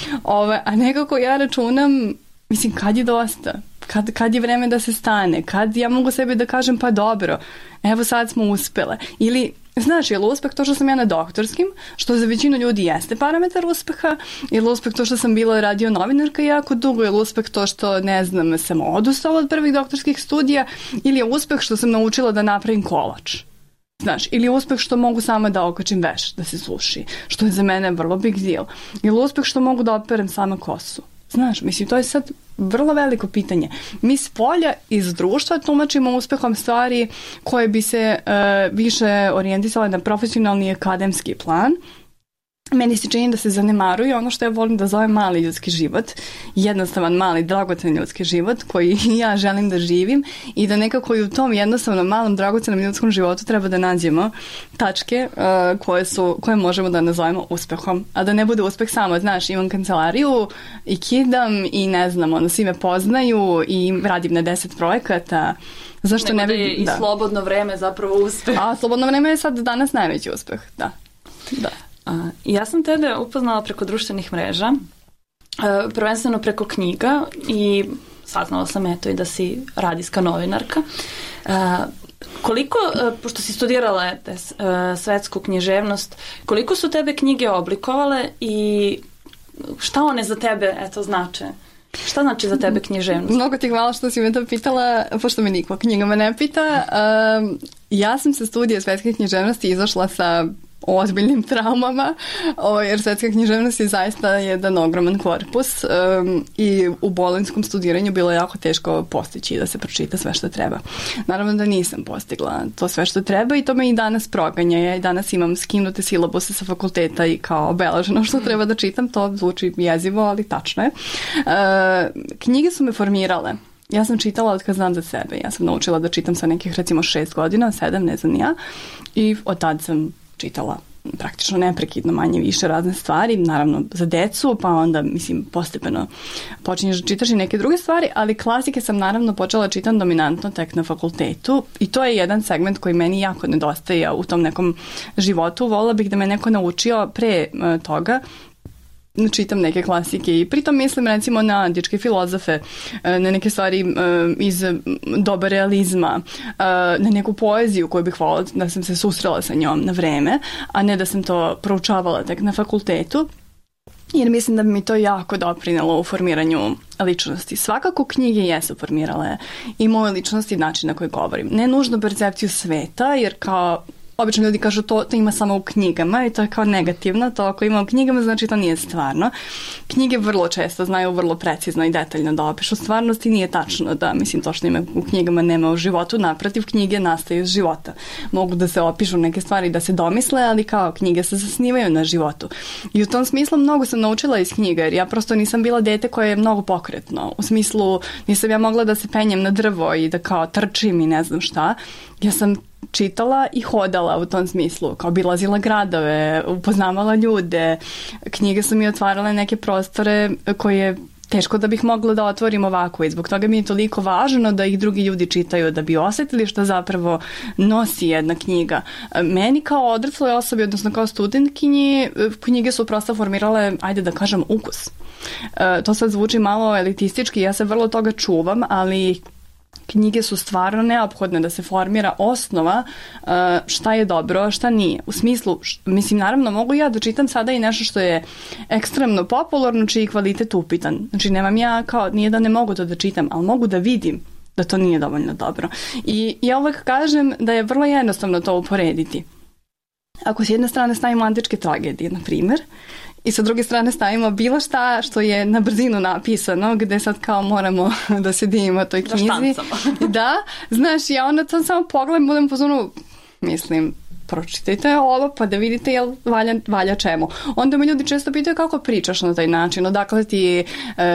A nekako ja računam, mislim, kad je dosta? Kad je vreme da se stane, kad ja mogu sebi da kažem pa dobro, evo sad smo uspele. Ili, znaš, je li uspeh to što sam ja na doktorskim, što za većinu ljudi jeste parametar uspeha, ili uspeh to što sam bila radio novinarka jako dugo, ili uspeh to što, ne znam, sam odustala od prvih doktorskih studija, ili je uspeh što sam naučila da napravim kolač. Znaš, ili je uspeh što mogu sama da okačim veš, da se suši, što je za mene vrlo big deal. Ili uspeh što mogu da operem sama kosu. Znaš, mislim, to je sad vrlo veliko pitanje. Mi s polja iz društva tumačimo uspehom stvari koje bi se više orijentisale na profesionalni i akademski plan. Meni se čini da se zanemaruje ono što ja volim da zovem mali ljudski život, jednostavan, mali, dragocen ljudski život koji ja želim da živim i da nekako i u tom jednostavnom, malom, dragocenom ljudskom životu treba da nađemo tačke koje možemo da nazovemo uspehom. A da ne bude uspeh samo, znaš, imam kancelariju i kidam i ne znam, svi me poznaju i radim na 10 projekata. Zašto ne bi... I slobodno vreme zapravo uspeh. A slobodno vreme je sad danas najveći uspeh, da. Ja sam tebe upoznala preko društvenih mreža, prvenstveno preko knjiga i saznala sam i da si radijska novinarka. Koliko, pošto si studirala svetsku književnost, koliko su tebe knjige oblikovale i šta one za tebe znače? Šta znači za tebe književnost? Mnogo ti hvala što si me to pitala, pošto me niko knjigama ne pita. Ja sam sa studija svetske književnosti izašla sa ozbiljnim traumama, jer svetska književnost je zaista jedan ogroman korpus i u bolonjskom studiranju bilo je jako teško postići da se pročita sve što treba. Naravno da nisam postigla to sve što treba i to me i danas proganja. Ja i danas imam skinute silabuse sa fakulteta i kao obeleženo što treba da čitam, to zvuči jezivo, ali tačno je. Knjige su me formirale. Ja sam čitala od kad znam za sebe. Ja sam naučila da čitam sa nekih recimo 6 godina, 7, ne znam ja, i od tad sam čitala praktično neprekidno manje više razne stvari, naravno za decu, pa onda, mislim, postepeno počinješ da čitaš i neke druge stvari, ali klasike sam naravno počela čitam dominantno tek na fakultetu i to je jedan segment koji meni jako nedostaje u tom nekom životu. Volila bih da me neko naučio pre toga čitam neke klasike i pritom mislim recimo na antičke filozofe, na neke stvari iz doba realizma, na neku poeziju koju bih voljela da sam se susrela sa njom na vreme, a ne da sam to proučavala tek na fakultetu. Jer mislim da bi mi to jako doprinelo u formiranju ličnosti. Svakako knjige jesu formirale i moje ličnosti, način na koji govorim. Ne nužno percepciju sveta, jer kao obično ljudi kažu to ima samo u knjigama i to je kao negativno, to ako ima u knjigama znači to nije stvarno. Knjige vrlo često znaju vrlo precizno i detaljno da opišu stvarnost i nije tačno da, mislim, to što ima u knjigama nema u životu, naprotiv, knjige nastaju iz života. Mogu da se opišu neke stvari da se domisle, ali kao knjige se zasnivaju na životu. I u tom smislu mnogo sam naučila iz knjiga, jer ja prosto nisam bila dete koje je mnogo pokretno. U smislu nisam ja mogla da se penjem na drvo i da kao trčim i ne znam šta. Ja sam čitala i hodala u tom smislu, kao obilazila gradove, upoznavala ljude, knjige su mi otvarale neke prostore koje teško da bih mogla da otvorim ovako i zbog toga mi je toliko važno da ih drugi ljudi čitaju, da bi osjetili što zapravo nosi jedna knjiga. Meni kao odrasloj osobi, odnosno kao studentkinji, knjige su prosto formirale, ajde da kažem, ukus. To sad zvuči malo elitistički, ja se vrlo toga čuvam, ali knjige su stvarno neophodne da se formira osnova šta je dobro, šta nije. U smislu, mislim, naravno, mogu ja da čitam sada i nešto što je ekstremno popularno, čiji kvalitet upitan. Znači, nemam ja kao, nije da ne mogu to da čitam, ali mogu da vidim da to nije dovoljno dobro. I ja uvek kažem da je vrlo jednostavno to uporediti. Ako s jedne strane stavimo antičke tragedije, na primjer, i sa druge strane stavimo bilo šta što je na brzinu napisano, gde sad kao moramo da se divimo toj knjizi. Da, znaš, ja onda to samo pogledam, budem po zonu, mislim, pročitajte ovo pa da vidite jel valja čemu. Onda me ljudi često pitaju kako pričaš na taj način, odakle ti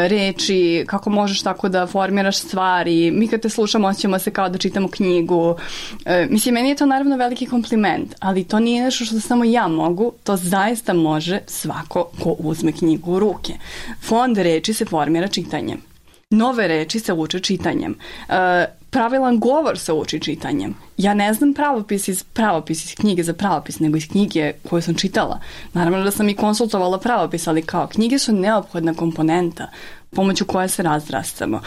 reči, kako možeš tako da formiraš stvari. Mi kad te slušamo osjećamo se kao da čitamo knjigu. Mislim, meni je to naravno veliki kompliment, ali to nije nešto što samo ja mogu, to zaista može svako ko uzme knjigu u ruke. Fond reči se formira čitanjem. Nove reči se uče čitanjem. Pravilan govor se uči čitanjem. Ja ne znam pravopis iz knjige za pravopis, nego iz knjige koju sam čitala. Naravno da sam i konsultovala pravopis, ali kao knjige su neophodna komponenta pomoću koje se razrastamo.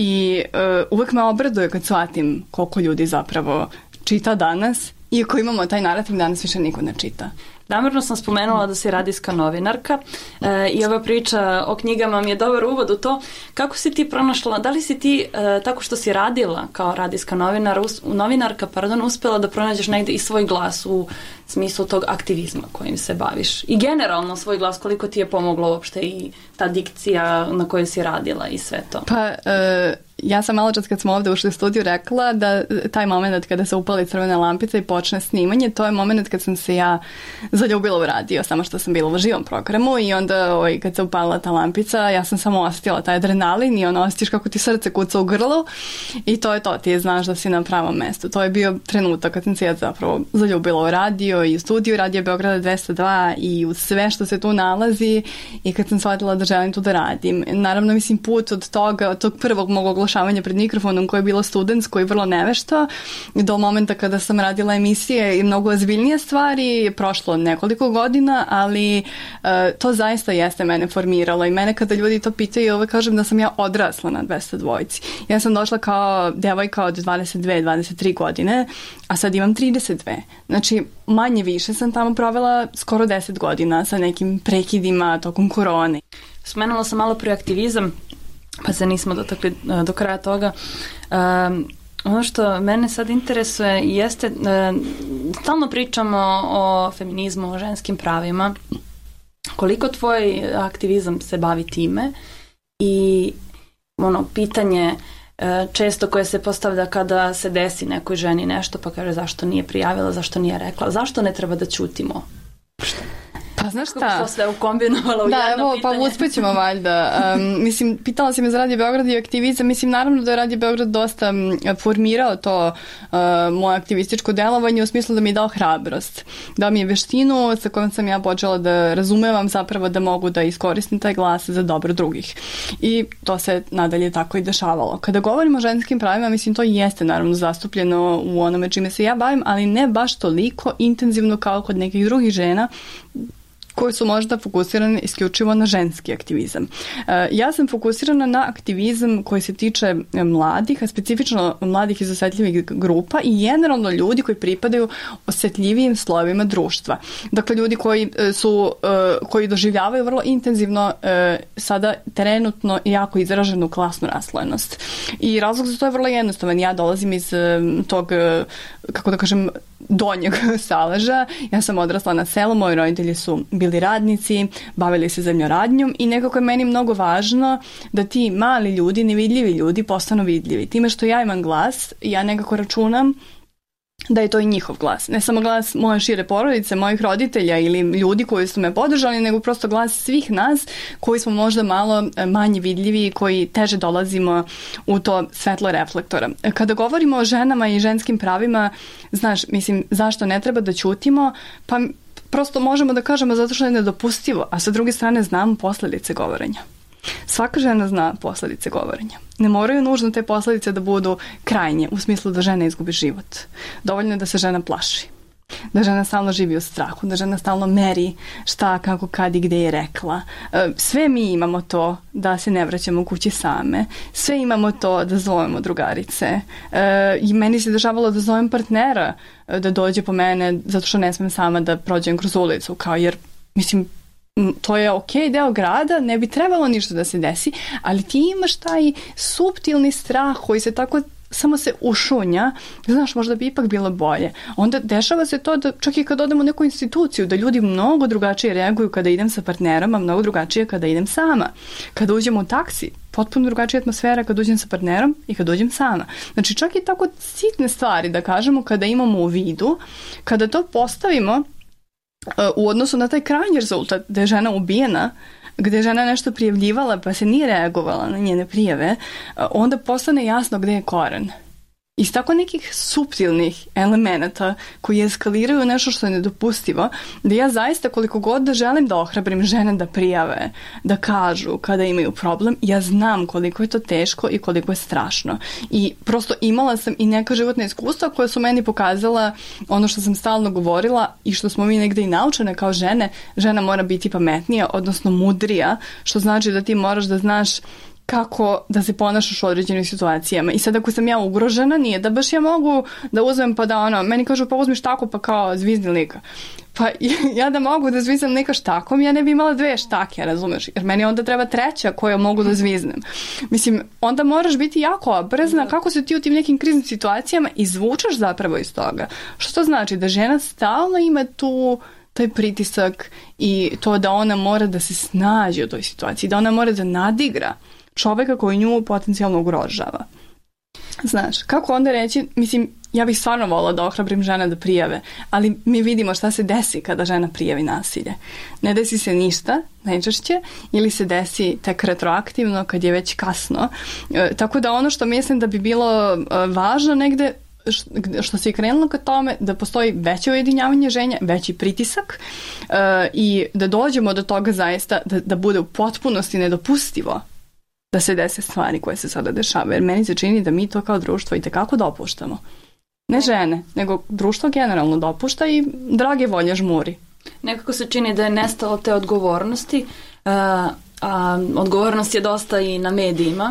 I uvek me obraduje kad shvatim koliko ljudi zapravo čita danas, iako imamo taj narativ danas više niko ne čita. Namerno sam spomenula da si radijska novinarka i ova priča o knjigama mi je dobar uvod u to. Kako si ti pronašla, da li si ti tako što si radila kao radijska novinarka, uspjela da pronađeš negdje i svoj glas u smislu tog aktivizma kojim se baviš? I generalno svoj glas, koliko ti je pomoglo uopšte i ta dikcija na kojoj si radila i sve to? Pa, ja sam malo čas kad smo ovdje ušli u studiju rekla da taj moment kada se upali crvena lampica i počne snimanje, to je moment kad sam se ja zaljubila u radio, samo što sam bila u živom programu i onda kad se upalila ta lampica, ja sam samo osjetila taj adrenalin i osjetiš kako ti srce kuca u grlu i to je to, ti znaš da si na pravom mestu. To je bio trenutak kad sam se ja zapravo zaljubila u radio i u studiju Radio Beograda 202 i u sve što se tu nalazi i kad sam shvatila da želim tu da radim. Naravno, mislim, put od toga, od tog prvog mog oglašavanja pred mikrofonom koje je bilo studentsko i vrlo nevešto do momenta kada sam radila emisije i mnogo ozbiljnije stvari je prošlo nekoliko godina, ali to zaista jeste mene formiralo i mene kada ljudi to pitaju, uvek kažem da sam ja odrasla na 202. Ja sam došla kao devojka od 22-23 godine, a sad imam 32. Znači, manje više sam tamo provela skoro 10 godina sa nekim prekidima tokom korone. Spomenula sam malo prije aktivizam, pa se nismo dotakli do kraja toga. Ono što mene sad interesuje jeste, stalno pričamo o feminizmu, o ženskim pravima. Koliko tvoj aktivizam se bavi time i pitanje često koje se postavlja kada se desi nekoj ženi nešto pa kaže zašto nije prijavila, zašto nije rekla, zašto ne treba da ćutimo? Pa znaš šta? To sve ukombinovala u jedno pitanje. Pa uspećemo valjda. Mislim, pitala si me za Radio Beograd i aktivizam. Mislim, naravno da je Radio Beograd dosta formirao to moje aktivističko delovanje u smislu da mi je dao hrabrost. Dao mi je veštinu sa kojom sam ja počela da razumevam zapravo da mogu da iskoristim taj glas za dobro drugih. I to se nadalje tako i dešavalo. Kada govorimo o ženskim pravima, mislim, to jeste naravno zastupljeno u onome čime se ja bavim, ali ne baš toliko intenzivno kao kod nekih drugih žena koji su možda fokusirani isključivo na ženski aktivizam. Ja sam fokusirana na aktivizam koji se tiče mladih, a specifično mladih iz osetljivih grupa i generalno ljudi koji pripadaju osetljivijim slojevima društva. Dakle, ljudi koji doživljavaju vrlo intenzivno sada trenutno jako izraženu klasnu raslojenost. I razlog za to je vrlo jednostavan. Ja dolazim iz tog, kako da kažem, donjeg Saleža. Ja sam odrasla na selu, moji roditelji su bili radnici, bavili se zemljoradnjom i nekako je meni mnogo važno da ti mali ljudi, nevidljivi ljudi postanu vidljivi. Time što ja imam glas, ja nekako računam da je to i njihov glas. Ne samo glas moje šire porodice, mojih roditelja ili ljudi koji su me podržali, nego prosto glas svih nas koji smo možda malo manje vidljivi i koji teže dolazimo u to svetlo reflektora. Kada govorimo o ženama i ženskim pravima, znaš, mislim, zašto ne treba da ćutimo? Pa prosto možemo da kažemo zato što je nedopustivo, a sa druge strane znamo posledice govorenja. Svaka žena zna posledice govorenja. Ne moraju nužno te posledice da budu krajnje, u smislu da žena izgubi život. Dovoljno je da se žena plaši. Da žena stalno živi u strahu, da žena stalno meri šta, kako, kad i gde je rekla. Sve mi imamo to da se ne vraćamo kući same. Sve imamo to da zovemo drugarice. I meni se dešavalo da zovem partnera da dođe po mene zato što ne smem sama da prođem kroz ulicu. Kao jer, mislim, to je ok deo grada, ne bi trebalo ništa da se desi, ali ti imaš taj suptilni strah koji se tako samo se ušunja, znaš, možda bi ipak bilo bolje. Onda dešava se to da čak i kad odem u neku instituciju, da ljudi mnogo drugačije reaguju kada idem sa partnerom, a mnogo drugačije kada idem sama. Kada uđem u taksi, potpuno drugačija atmosfera kad uđem sa partnerom i kad uđem sama. Znači čak i tako sitne stvari, da kažemo, kada imamo u vidu, kada to postavimo u odnosu na taj krajnji rezultat da je žena ubijena, gde je žena nešto prijavljivala pa se nije reagovala na njene prijave, onda postane jasno gde je koren. Iz tako nekih suptilnih elemenata koji eskaliraju nešto što je nedopustivo, da ja zaista koliko god da želim da ohrabrim žene da prijave, da kažu kada imaju problem, ja znam koliko je to teško i koliko je strašno. I prosto imala sam i neka životna iskustva koja su meni pokazala ono što sam stalno govorila i što smo mi negde i naučene kao žene. Žena mora biti pametnija, odnosno mudrija, što znači da ti moraš da znaš kako da se ponašaš u određenim situacijama. I sad ako sam ja ugrožena, nije da baš ja mogu da uzmem pa da meni kažu pa uzmiš tako pa kao zvizni lika. Pa ja da mogu da zviznem lika štakom, ja ne bi imala 2 štake, razumeš? Jer meni onda treba 3 koja mogu da zviznem. Mislim, onda moraš biti jako oprezna kako se ti u tim nekim kriznim situacijama izvučeš zapravo iz toga. Što to znači? Da žena stalno ima taj pritisak i to da ona mora da se snađe u toj situaciji, da ona mora da nadigra čoveka koji nju potencijalno ugrožava. Znaš, kako onda reći, mislim, ja bih stvarno volila da ohrabrim žene da prijave, ali mi vidimo šta se desi kada žena prijavi nasilje. Ne desi se ništa, najčešće, ili se desi tek retroaktivno kad je već kasno. Tako da ono što mislim da bi bilo važno negde, što se je krenulo ka tome, da postoji veće ujedinjavanje žena, veći pritisak i da dođemo do toga zaista da bude u potpunosti nedopustivo da se dese stvari koje se sada dešavaju. Jer meni se čini da mi to kao društvo i tekako dopuštamo. Ne žene, nego društvo generalno dopušta i drage volje žmuri. Nekako se čini da je nestalo te odgovornosti, a odgovornost je dosta i na medijima.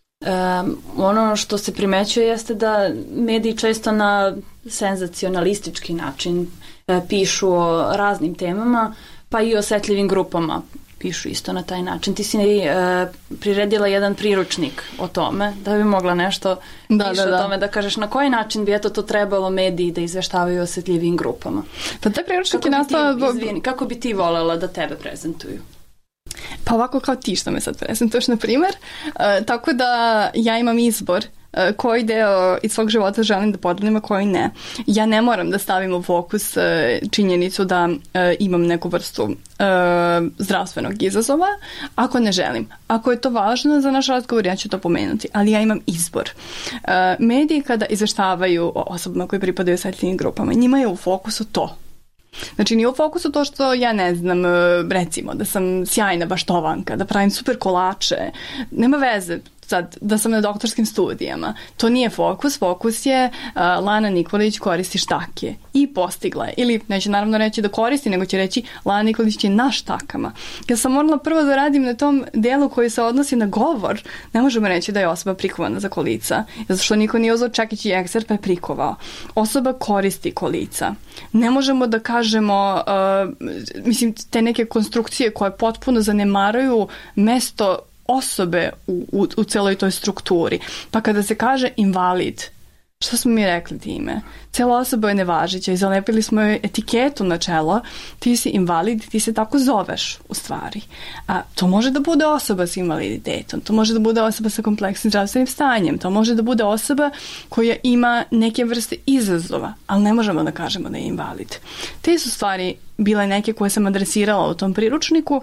Ono što se primećuje jeste da mediji često na senzacionalistički način pišu o raznim temama, pa i o osetljivim grupama pišu isto na taj način. Ti si priredila jedan priručnik o tome, da bi mogla nešto više o tome da kažeš na koji način bi to trebalo mediji da izveštavaju o osetljivim grupama. Pa taj priručnik je nastao... Kako bi ti voljela da tebe prezentuju? Pa ovako kao ti što me sad prezentuješ, na primjer. Tako da ja imam izbor koji deo iz svog života želim da podelim, a koji ne. Ja ne moram da stavim u fokus činjenicu da imam neku vrstu zdravstvenog izazova, ako ne želim. Ako je to važno za naš razgovor, ja ću to pomenuti, ali ja imam izbor. Mediji kada izveštavaju o osobama koji pripadaju osetljivim grupama, njima je u fokusu to. Znači nije u fokusu to što ja ne znam, recimo da sam sjajna baštovanka, da pravim super kolače, nema veze, sad da sam na doktorskim studijama. To nije fokus. Fokus je Lana Nikolić koristi štake i postigla je. Ili neće naravno reći da koristi, nego će reći Lana Nikolić je na štakama. Ja sam morala prvo da radim na tom delu koji se odnosi na govor. Ne možemo reći da je osoba prikovana za kolica. Zato što niko nije uzeo čekić i ekser pa je prikovao. Osoba koristi kolica. Ne možemo da kažemo, mislim, te neke konstrukcije koje potpuno zanemaruju mesto osobe u celoj toj strukturi. Pa kada se kaže invalid, šta smo mi rekli time? Cela osoba je nevažića i zalepili smo joj etiketu na čelo, ti si invalid, ti se tako zoveš u stvari. A to može da bude osoba s invaliditetom, to može da bude osoba sa kompleksnim zdravstvenim stanjem, to može da bude osoba koja ima neke vrste izazova, ali ne možemo da kažemo da je invalid. Te su stvari bile neke koje sam adresirala u tom priručniku.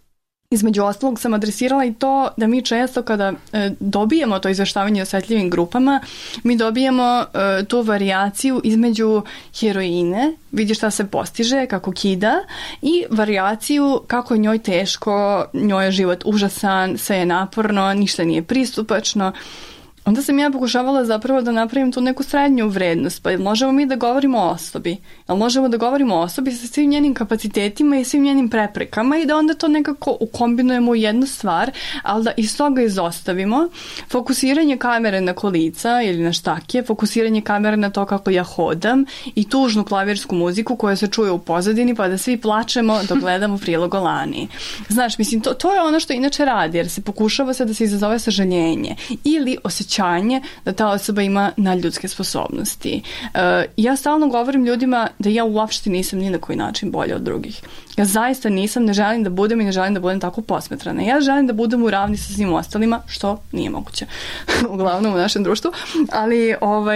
Između ostalog sam adresirala i to da mi često kada dobijemo to izveštavanje o osetljivim grupama, mi dobijemo tu varijaciju između heroine, vidi šta se postiže, kako kida, i varijaciju kako je njoj teško, njoj je život užasan, sve je naporno, ništa nije pristupačno. Onda sam ja pokušavala zapravo da napravim tu neku srednju vrednost, pa možemo mi da govorimo o osobi, ali možemo da govorimo o osobi sa svim njenim kapacitetima i svim njenim preprekama i da onda to nekako ukombinujemo u jednu stvar, ali da iz toga izostavimo fokusiranje kamere na kolica ili na štake, fokusiranje kamere na to kako ja hodam i tužnu klavirsku muziku koja se čuje u pozadini pa da svi plačemo dok gledamo prilog o Lani. Znaš, mislim, to je ono što inače radi, jer se pokušava se da se izazove sažaljenje ili osjećanje da ta osoba ima nadljudske sposobnosti. Ja stalno govorim ljudima da ja uopšte nisam ni na koji način bolja od drugih. Ja zaista nisam, ne želim da budem i ne želim da budem tako posmetrana. Ja želim da budem u ravni sa svim ostalima, što nije moguće. Uglavnom u našem društvu. Ali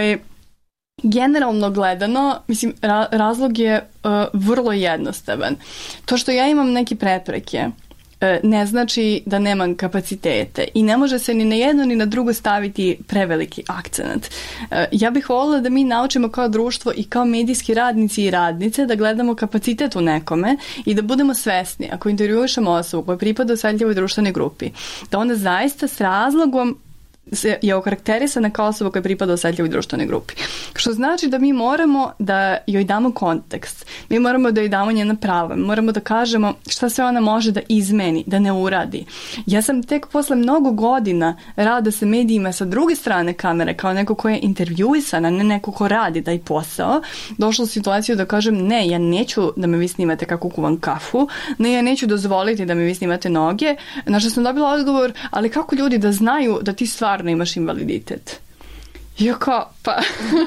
generalno gledano, mislim, razlog je vrlo jednostavan. To što ja imam neke prepreke ne znači da nemam kapacitete i ne može se ni na jedno ni na drugo staviti preveliki akcenat. Ja bih voljela da mi naučimo kao društvo i kao medijski radnici i radnice da gledamo kapacitet u nekome i da budemo svesni ako intervjuišemo osobu koja pripada osetljivoj društvenoj grupi, da onda zaista s razlogom je okarakterisana kao osoba koja pripada osetljivoj društvenoj grupi. Što znači da mi moramo da joj damo kontekst, mi moramo da joj damo njena prava, mi moramo da kažemo šta sve ona može da izmeni, da ne uradi. Ja sam tek posle mnogo godina rada sa medijima sa druge strane kamere, kao neko ko je intervjuisana, ne neko ko radi taj posao, došla u situaciju da kažem ne, ja neću da me vi snimate kako kuvam kafu, ne, ja neću dozvoliti da me vi snimate noge, na što sam dobila odgovor, ali kako ljudi da znaju da ti stvarno imaš invaliditet? Joko, pa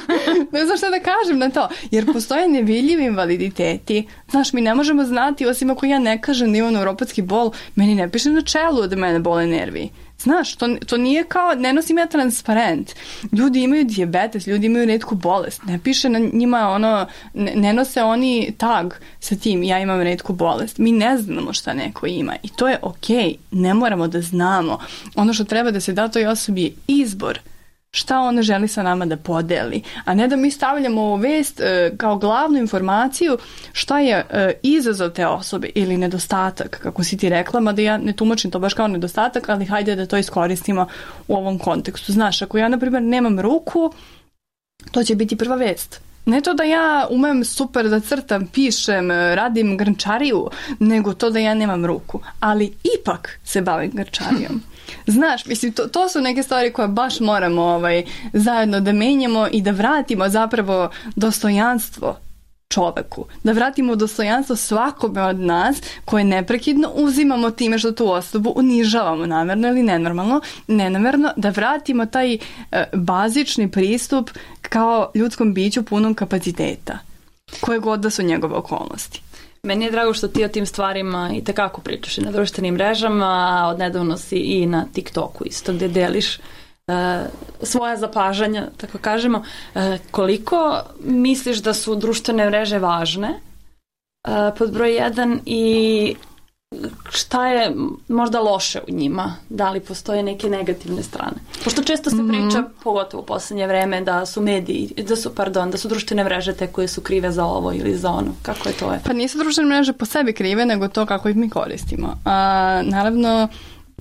ne znam šta da kažem na to, jer postoje nevidljivi invaliditeti. Znaš, mi ne možemo znati, osim ako ja ne kažem da imam neuropatski bol, meni ne piše na čelu da mene bole nervi. Znaš, to nije kao, ne nosim ja transparent. Ljudi imaju dijabetes, ljudi imaju retku bolest. Ne piše na njima ono, ne nose oni tag sa tim, ja imam retku bolest. Mi ne znamo šta neko ima i to je okej. Ne moramo da znamo. Ono što treba da se da toj osobi je izbor. Šta ona želi sa nama da podeli, a ne da mi stavljamo ovu vest kao glavnu informaciju šta je izazov te osobe ili nedostatak, kako si ti rekla, mada ja ne tumačim to baš kao nedostatak, ali hajde da to iskoristimo u ovom kontekstu. Znaš, ako ja, na primjer, nemam ruku, to će biti prva vest. Ne to da ja umem super da crtam, pišem, radim grnčariju, nego to da ja nemam ruku, ali ipak se bavim grnčarijom. Znaš, mislim, to su neke stvari koje baš moramo zajedno da menjamo i da vratimo zapravo dostojanstvo čoveku. Da vratimo dostojanstvo svakome od nas koje neprekidno uzimamo time što tu osobu unižavamo namerno ili nenamerno, da vratimo taj bazični pristup kao ljudskom biću punom kapaciteta, koje god da su njegove okolnosti. Meni je drago što ti o tim stvarima i tekako pričaš i na društvenim mrežama, a odnedavno si i na TikToku isto gdje deliš svoja zapažanja, tako kažemo. Koliko misliš da su društvene mreže važne pod broj 1 i šta je možda loše u njima? Da li postoje neke negativne strane? Pošto često se priča, pogotovo u posljednje vreme, da su mediji, da su društvene mreže te koje su krive za ovo ili za ono. Kako je to? Pa nisu društvene mreže po sebi krive, nego to kako ih mi koristimo. Naravno,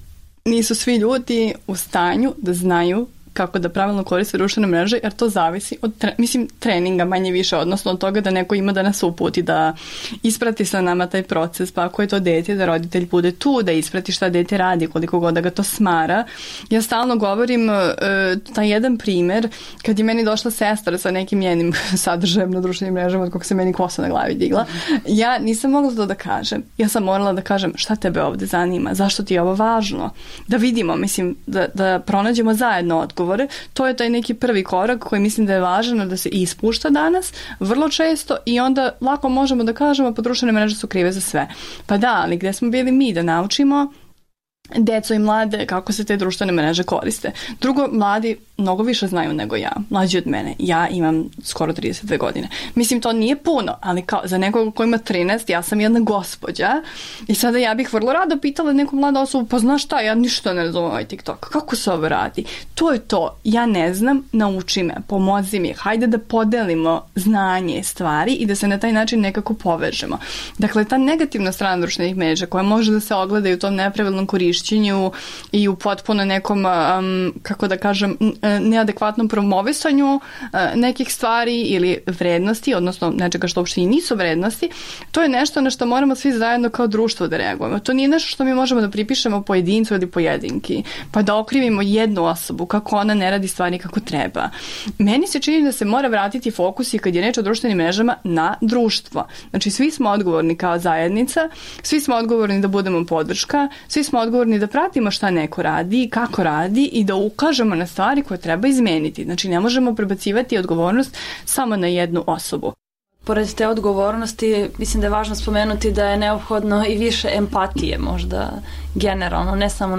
nisu svi ljudi u stanju da znaju kako da pravilno koriste društvene mreže, jer to zavisi od treninga manje više, odnosno od toga da neko ima da nas uputi, da isprati sa nama taj proces, pa ako je to dete, da roditelj bude tu, da isprati šta dete radi, koliko god da ga to smara. Ja stalno govorim taj jedan primer, kad je meni došla sestra sa nekim njenim sadržajem na društvenim mrežama, od kog se meni kosa na glavi digla, ja nisam mogla to da kažem. Ja sam morala da kažem šta tebe ovde zanima, zašto ti je ovo važno, da vidimo, mislim, da pronađemo zajedno odgovor. To je taj neki prvi korak koji mislim da je važan da se ispušta danas vrlo često i onda lako možemo da kažemo pa društvene mreže su krive za sve. Pa da, ali gde smo bili mi da naučimo deco i mlade kako se te društvene mreže koriste. Drugo, mladi mnogo više znaju nego ja, mlađi od mene. Ja imam skoro 32 godine. Mislim, to nije puno, ali kao za nekog ko ima 13, ja sam jedna gospođa i sada ja bih vrlo rado pitala neku mladu osobu, pa znaš šta, ja ništa ne razumem ovaj TikTok, kako se ovo radi? To je to, ja ne znam, nauči me, pomozi mi, hajde da podelimo znanje, stvari i da se na taj način nekako povežemo. Dakle, ta negativna strana društvenih mreža koja može da se ogleda i u tom nepravilnom korišćenju i u potpuno nekom, kako da kažem, neadekvatnom promovisanju nekih stvari ili vrednosti, odnosno nečega što uopšte i nisu vrednosti, to je nešto na što moramo svi zajedno kao društvo da reagujemo. To nije nešto što mi možemo da pripišemo pojedincu ili pojedinki, pa da okrivimo jednu osobu kako ona ne radi stvari kako treba. Meni se čini da se mora vratiti fokus i kad je reč o društvenim mrežama na društvo. Znači, svi smo odgovorni kao zajednica, svi smo odgovorni da budemo podrška, svi smo odgovorni da pratimo šta neko radi, kako radi i da ukažemo na stvari koje treba izmeniti. Znači, ne možemo prebacivati odgovornost samo na jednu osobu. Pored te odgovornosti, mislim da je važno spomenuti da je neophodno i više empatije, možda generalno,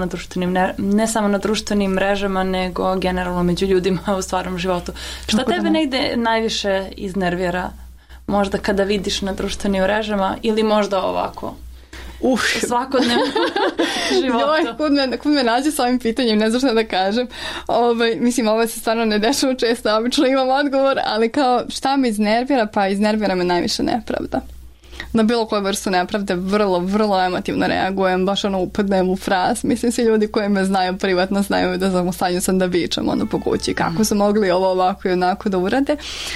ne samo na društvenim mrežama, nego generalno među ljudima u stvarnom životu. Šta tebe negde najviše iznervira? Možda kada vidiš na društvenim mrežama ili možda ovako? Svakodnevno životu. Kud me nađe s ovim pitanjem, ne znam šta da kažem. Mislim, ovo se stvarno ne dešava često, obično imam odgovor, ali kao šta me iznervira, pa iznervira me najviše nepravda. Na bilo koju vrstu nepravde vrlo emotivno reagujem, baš upadnem u fraz. Mislim, svi ljudi koji me znaju privatno znaju da sam u stanju da vičem po kući kako su mogli ovo ovako i onako da urade.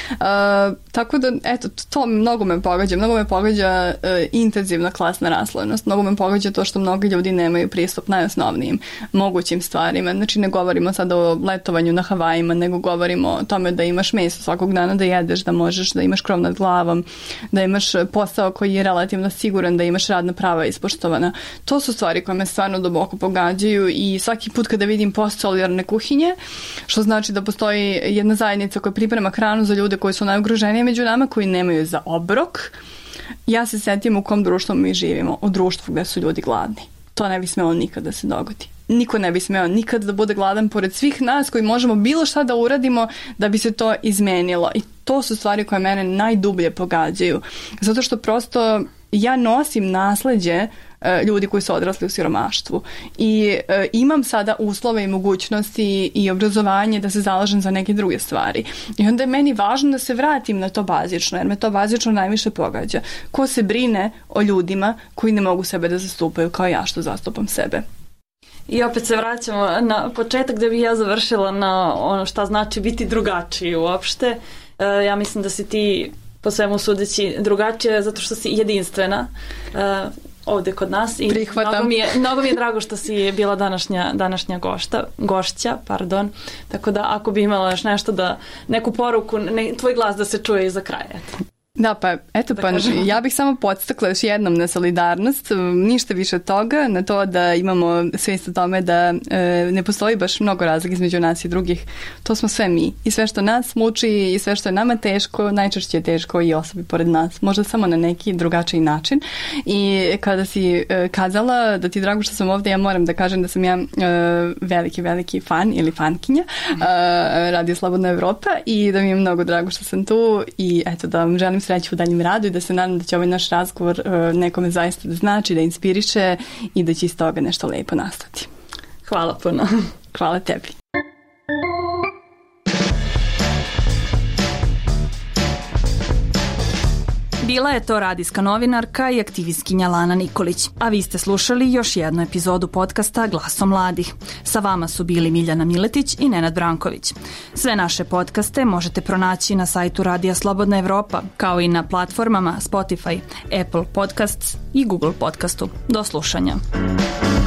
Tako da, eto, to mnogo me pogađa intenzivna klasna raslojenost, mnogo me pogađa to što mnogi ljudi nemaju pristup najosnovnijim mogućim stvarima. Znači, ne govorimo sad o letovanju na Havajima, nego govorimo o tome da imaš meso svakog dana da jedeš, da možeš da imaš krov nad glavom, da imaš posao koji je relativno siguran, da imaš radna prava ispoštovana. To su stvari koje me stvarno duboko pogađaju i svaki put kada vidim post solidarne kuhinje, što znači da postoji jedna zajednica koja priprema hranu za ljude koji su najugroženiji među nama, koji nemaju za obrok, ja se setim u kom društvu mi živimo, u društvu gde su ljudi gladni. To ne bi smelo nikad da se dogodi. Niko ne bi smeo nikad da bude gladan pored svih nas koji možemo bilo šta da uradimo da bi se to izmenilo. I to su stvari koje mene najdublje pogađaju. Zato što prosto ja nosim nasleđe ljudi koji su odrasli u siromaštvu i imam sada uslove i mogućnosti i obrazovanje da se zalažem za neke druge stvari. I onda je meni važno da se vratim na to bazično, jer me to bazično najviše pogađa. Ko se brine o ljudima koji ne mogu sebe da zastupaju kao ja što zastupam sebe? I opet se vraćamo na početak gde bih ja završila na ono šta znači biti drugačiji uopšte. Ja mislim da si ti po svemu sudeći drugačija zato što si jedinstvena ovde kod nas. I prihvatam. Mnogo mi je drago što si bila današnja gošća. Tako da ako bi imala još nešto neku poruku, tvoj glas da se čuje i za kraj. Da, pa eto, pa ja bih samo podstakla još jednom na solidarnost, ništa više od toga, na to da imamo svijest o tome da ne postoji baš mnogo razlika između nas i drugih. To smo sve mi i sve što nas muči i sve što je nama teško, najčešće je teško i osobi pored nas, možda samo na neki drugačiji način. I kada si kazala da ti je drago što sam ovdje, ja moram da kažem da sam ja veliki fan ili fankinja Radio Slobodna Evropa i da mi je mnogo drago što sam tu i eto da vam želim sreću u daljem radu i da se nadam da će ovaj naš razgovor nekome zaista da znači, da inspiriše i da će iz toga nešto lepo nastati. Hvala puno. Hvala tebi. Bila je to radijska novinarka i aktivistkinja Lana Nikolić, a vi ste slušali još jednu epizodu podcasta Glasom mladih. Sa vama su bili Miljana Miletić i Nenad Branković. Sve naše podcaste možete pronaći na sajtu Radija Slobodna Evropa, kao i na platformama Spotify, Apple Podcasts i Google Podcastu. Do slušanja.